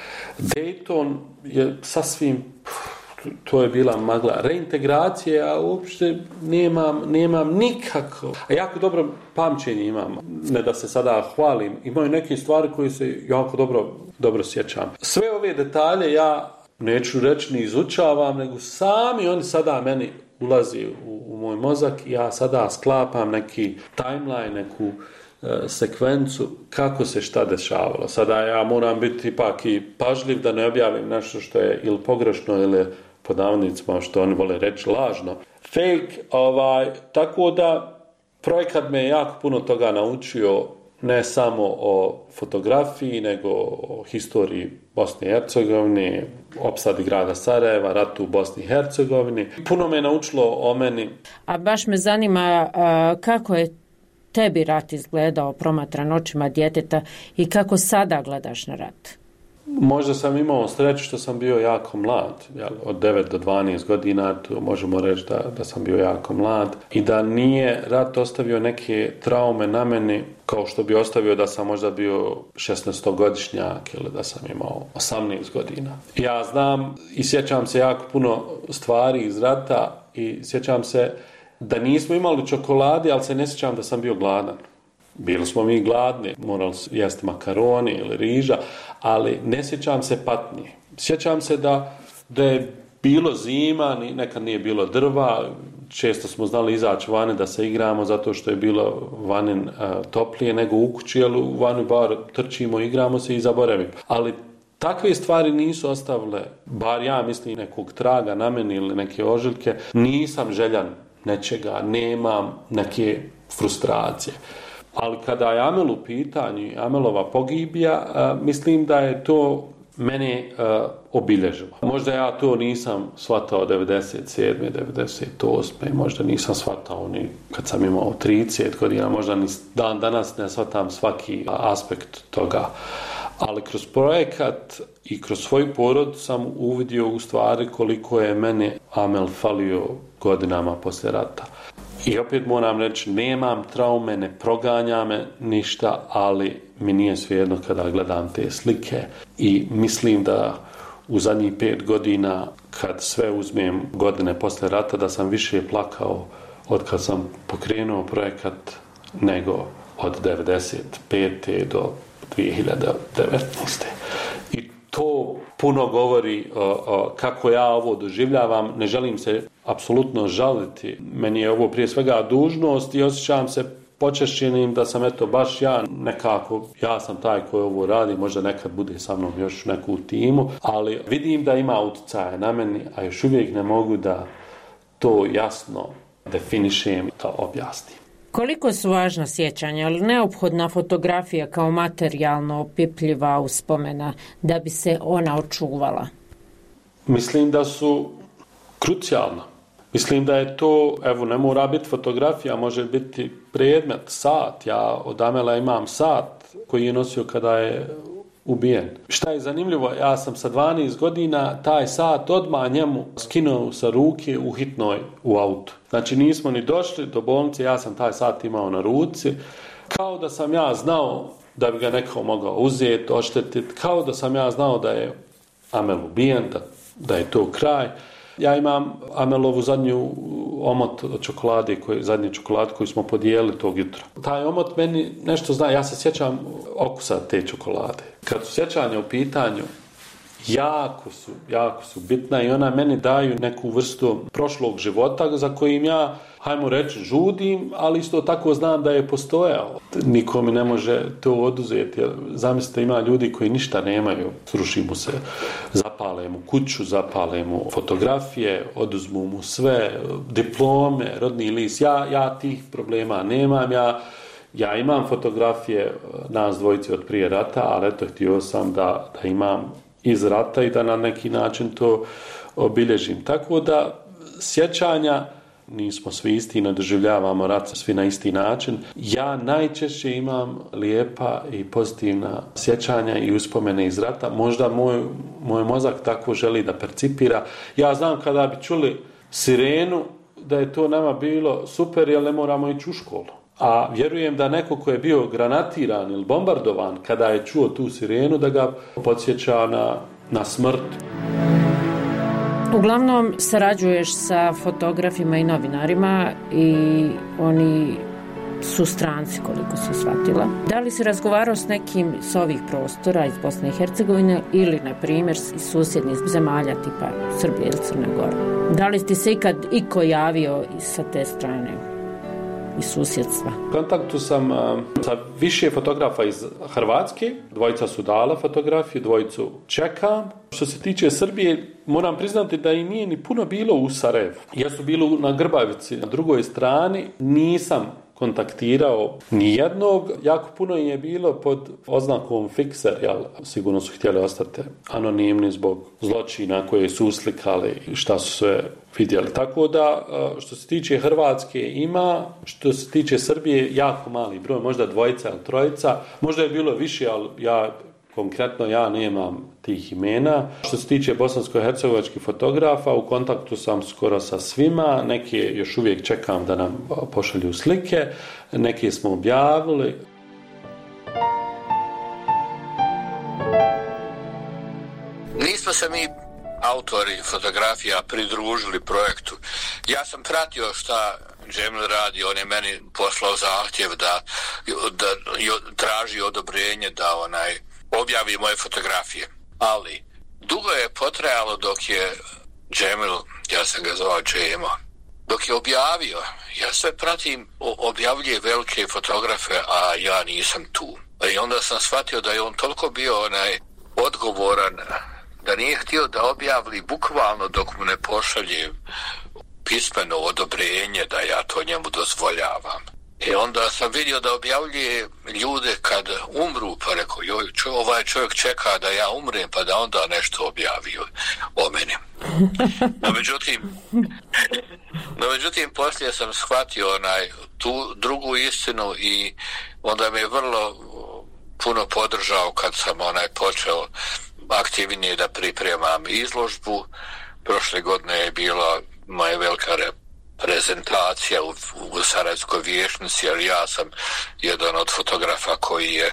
Dayton je sasvim, to je bila magla. Reintegracije, a uopšte nemam, nemam nikako. A jako dobro pamćenje imam. Ne da se sada hvalim. Imaju neke stvari koje se jako dobro, dobro sjećam. Sve ove detalje ja neću reći ni izučavam, nego sami oni sada meni ulazi u, u moj mozak i ja sada sklapam neki timeline, neku uh, sekvencu kako se šta dešavalo. Sada ja moram biti ipak i pažljiv da ne objavim nešto što je ili pogrešno ili pod navodnicima što oni vole reći lažno. Fake, ovaj, tako da projekat me jako puno toga naučio, ne samo o fotografiji, nego o historiji Bosne i Hercegovine, opsadi grada Sarajeva, ratu u Bosni i Hercegovini. Puno me je naučilo o meni. A baš me zanima a, kako je tebi rat izgledao promatran očima djeteta i kako sada gledaš na rat? Možda sam imao sreću što sam bio jako mlad, jel, od devet do dvanaest godina, to možemo reći da, da sam bio jako mlad i da nije rat ostavio neke traume na meni kao što bi ostavio da sam možda bio šesnaestogodišnjak ili da sam imao osamnaest godina. Ja znam i sjećam se jako puno stvari iz rata i sjećam se da nismo imali čokolade, ali se ne sjećam da sam bio gladan. Bili smo mi gladni, morali jesti makaroni ili riža, ali ne sjećam se patnje. Sjećam se da, da je bilo zima, nekad nije bilo drva, često smo znali izaći vani da se igramo zato što je bilo vani uh, toplije nego u kući, ali u vani bar trčimo, igramo se i zaboravimo. Ali takve stvari nisu ostavile, bar ja mislim, nekog traga na meni ili neke ožiljke. Nisam željan nečega, nemam neke frustracije. Ali kada je Amel u pitanju, Amelova pogibija, uh, mislim da je to mene uh, obilježilo. Možda ja to nisam shvatao devedeset sedme, devedeset osme, možda nisam shvatao ni kad sam imao trideset godina, možda ni dan danas ne shvatam svaki aspekt toga. Ali kroz projekat i kroz svoju porod sam uvidio u stvari koliko je mene Amel falio godinama poslije rata. I opet moram reći, nemam traume, ne proganja me ništa, ali mi nije svejedno kada gledam te slike i mislim da u zadnjih pet godina, kad sve uzmem godine poslije rata, da sam više plakao od kad sam pokrenuo projekat nego od devedeset pete do dvije hiljade devetnaeste. I to puno govori o, o, kako ja ovo doživljavam. Ne želim se apsolutno žaliti. Meni je ovo prije svega dužnost i osjećam se počašćenim da sam eto baš ja nekako, ja sam taj koji ovo radi, možda nekad bude sa mnom još neku timu, ali vidim da ima utjecaja na meni, a još uvijek ne mogu da to jasno definišem, da objasnim. Koliko su važna sjećanja, ali neophodna fotografija kao materijalno opipljiva uspomena da bi se ona očuvala? Mislim da su krucijalna. Mislim da je to, evo, ne mora biti fotografija, može biti predmet, sat. Ja od Amela imam sat koji je nosio kada je ubijen. Šta je zanimljivo, ja sam sa dvanaest godina taj sat odmah njemu skinuo sa ruke u hitnoj u autu. Znači nismo ni došli do bolnice, ja sam taj sat imao na ruci, kao da sam ja znao da bi ga neko mogao uzeti, oštetiti, kao da sam ja znao da je Amel ubijen, da, da je to kraj. Ja imam Amelovu zadnju omot od čokolade, koji, zadnji čokolad koji smo podijelili tog jutra. Taj omot meni nešto zna, ja se sjećam okusa te čokolade. Kad su sjećanja u pitanju, jako su, jako su bitna i ona meni daju neku vrstu prošlog života za kojim ja, hajmo reći, žudim, ali isto tako znam da je postojao. Niko mi ne može to oduzeti. Zamislite, ima ljudi koji ništa nemaju, sruši mu se, zapale mu kuću, zapale mu fotografije, oduzmu mu sve, diplome, rodni list. Ja, ja tih problema nemam, ja Ja imam fotografije nas dvojice od prije rata, ali eto, htio sam da, da imam iz rata i da na neki način to obilježim. Tako da sjećanja, nismo svi isti, ne doživljavamo rat svi na isti način. Ja najčešće imam lijepa i pozitivna sjećanja i uspomene iz rata. Možda moj, moj mozak tako želi da percipira. Ja znam kada bi čuli sirenu da je to nama bilo super, jer ne moramo ići u školu. A vjerujem da neko ko je bio granatiran ili bombardovan, kada je čuo tu sirenu, da ga podsjeća na, na smrt. Uglavnom sarađuješ sa fotografima i novinarima i oni su stranci, koliko su shvatila. Da li si razgovarao s nekim s ovih prostora iz Bosne i Hercegovine ili, na primjer, iz susjednih zemalja tipa Srbije ili Crne Gore? Da li ti se ikad iko javio sa te strane? I susjedstva. U kontaktu sam uh, sa više fotografa iz Hrvatske, dvojica su dala fotografiju, dvojicu čekam. Što se tiče Srbije, moram priznati da i nije ni puno bilo u Sarajevu. Ja su bili na Grbavici, na drugoj strani, nisam kontaktirao ni jednog. Jako puno je bilo pod oznakom fikser, jel, sigurno su htjeli ostati anonimni zbog zločina koje su uslikali i šta su sve vidjeli. Tako da, što se tiče Hrvatske ima, što se tiče Srbije, jako mali broj, možda dvojica ili trojica, možda je bilo više, ali ja konkretno ja nemam tih imena. Što se tiče bosansko-hercegovačkih fotografa, u kontaktu sam skoro sa svima, neke još uvijek čekam da nam pošalju slike, neke smo objavili. Nismo se mi autori fotografija pridružili projektu. Ja sam pratio šta Džemil radi, on je meni poslao zahtjev da, da traži odobrenje da onaj objavi moje fotografije. Ali dugo je potrajalo dok je Džemil, ja sam ga zvao Džemo, dok je objavio, ja sve pratim, objavljuje velike fotografe, a ja nisam tu. I onda sam shvatio da je on toliko bio onaj odgovoran, da nije htio da objavili bukvalno dok mu ne pošalje pismeno odobrenje da ja to njemu dozvoljavam. I onda sam vidio da objavljuje ljude kad umru, pa rekao, joj, čo, ovaj čovjek čeka da ja umrem, pa da onda nešto objavi o meni. No, međutim, no, međutim, poslije sam shvatio onaj, tu drugu istinu i onda me je vrlo puno podržao kad sam onaj počeo aktivnije da pripremam izložbu. Prošle godine je bila moja velika prezentacija u, u Sarajevskoj vijećnici, jer ja sam jedan od fotografa koji je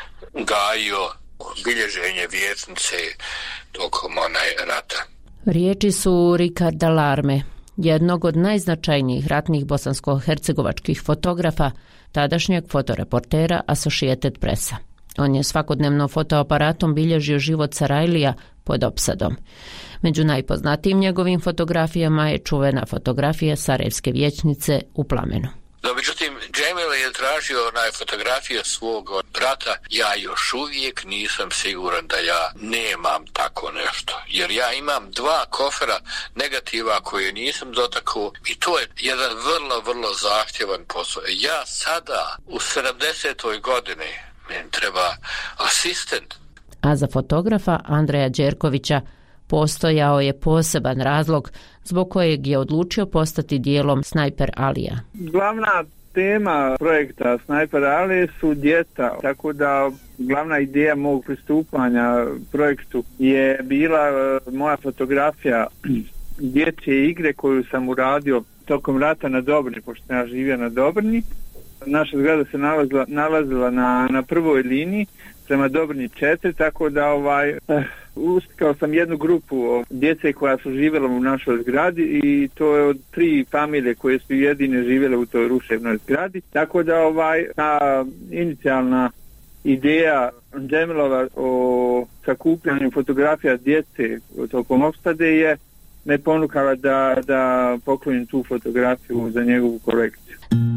gajio bilježenje vijećnice tokom onaj rata. Riječi su Ricarda Larme, jednog od najznačajnijih ratnih bosansko-hercegovačkih fotografa, tadašnjeg fotoreportera Associated Pressa. On je svakodnevno fotoaparatom bilježio život Sarajlija pod opsadom. Među najpoznatijim njegovim fotografijama je čuvena fotografija Sarajevske vijećnice u plamenu. No, međutim, Džemil je tražio onaj fotografije svog brata. Ja još uvijek nisam siguran da ja nemam tako nešto. Jer ja imam dva kofera negativa koje nisam dotakao i to je jedan vrlo, vrlo zahtjevan posao. Ja sada u sedamdesetoj godini meni treba asistent. A za fotografa Andreja Đerkovića postojao je poseban razlog zbog kojeg je odlučio postati dijelom Snajper Alija. Glavna tema projekta Snajper Alije su djeca, tako da glavna ideja mog pristupanja projektu je bila moja fotografija dječje igre koju sam uradio tokom rata na Dobrni, pošto sam ja živio na Dobrni. Naša zgrada se nalazila, nalazila na, na prvoj liniji prema Dobrni četiri, tako da ovaj, eh, ustikao sam jednu grupu djece koja su živjela u našoj zgradi i to je od tri familije koje su jedine živjele u toj ruševnoj zgradi. Tako da ovaj, ta inicijalna ideja Džemilova o sakupljanju fotografija djece tokom opsade je me ponukala da, da poklonim tu fotografiju za njegovu kolekciju.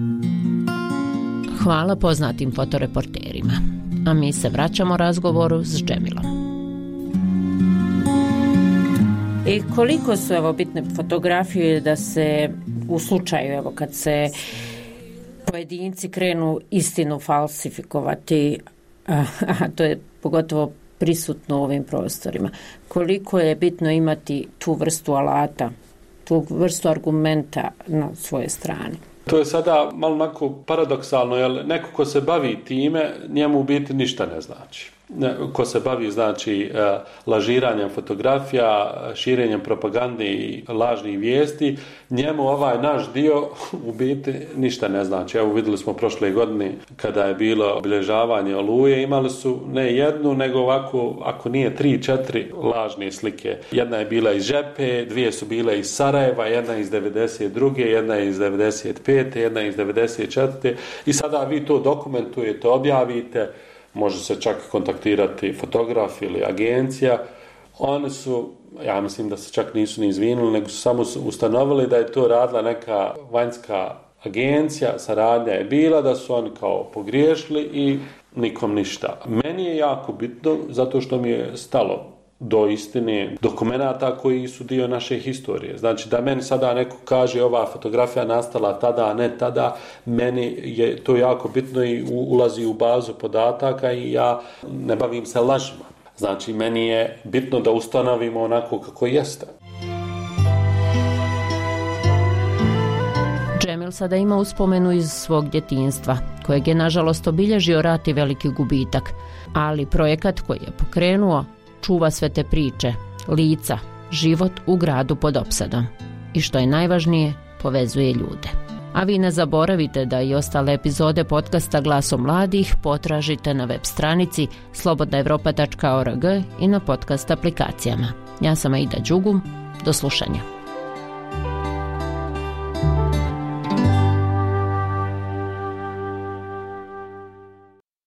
Hvala poznatim fotoreporterima. A mi se vraćamo razgovoru s Džemilom. I koliko su evo bitne fotografije da se u slučaju evo kad se pojedinci krenu istinu falsifikovati, a, a to je pogotovo prisutno u ovim prostorima. Koliko je bitno imati tu vrstu alata, tu vrstu argumenta na svoje strane? To je sada malo onako paradoksalno, jer neko ko se bavi time, njemu u biti ništa ne znači. Ko se bavi, znači, lažiranjem fotografija, širenjem propagande i lažnih vijesti, njemu ovaj naš dio u biti ništa ne znači. Evo vidjeli smo prošle godine kada je bilo obilježavanje Oluje, imali su ne jednu, nego ovako, ako nije tri, četiri lažne slike. Jedna je bila iz Žepe, dvije su bile iz Sarajeva, jedna iz devedeset druge, jedna iz devedeset pete, jedna iz devedeset četvrte i sada vi to dokumentujete, objavite, može se čak kontaktirati fotograf ili agencija. Oni su, ja mislim da se čak nisu ni izvinuli, nego su samo ustanovili da je to radila neka vanjska agencija, saradnja je bila, da su oni kao pogriješili i nikom ništa. Meni je jako bitno zato što mi je stalo do istine dokumenata koji su dio naše historije. Znači da meni sada neko kaže ova fotografija nastala tada, a ne tada, meni je to jako bitno i ulazi u bazu podataka i ja ne bavim se lažima. Znači meni je bitno da ustanovimo onako kako jeste. Džemil sada ima uspomenu iz svog djetinjstva, kojeg je nažalost obilježio rat i veliki gubitak, ali projekat koji je pokrenuo čuva sve te priče, lica, život u gradu pod opsadom i što je najvažnije, povezuje ljude. A vi ne zaboravite da i ostale epizode podcasta Glasom mladih potražite na web stranici slobodna evropa tačka org i na podcast aplikacijama. Ja sam Aida Đugum, do slušanja.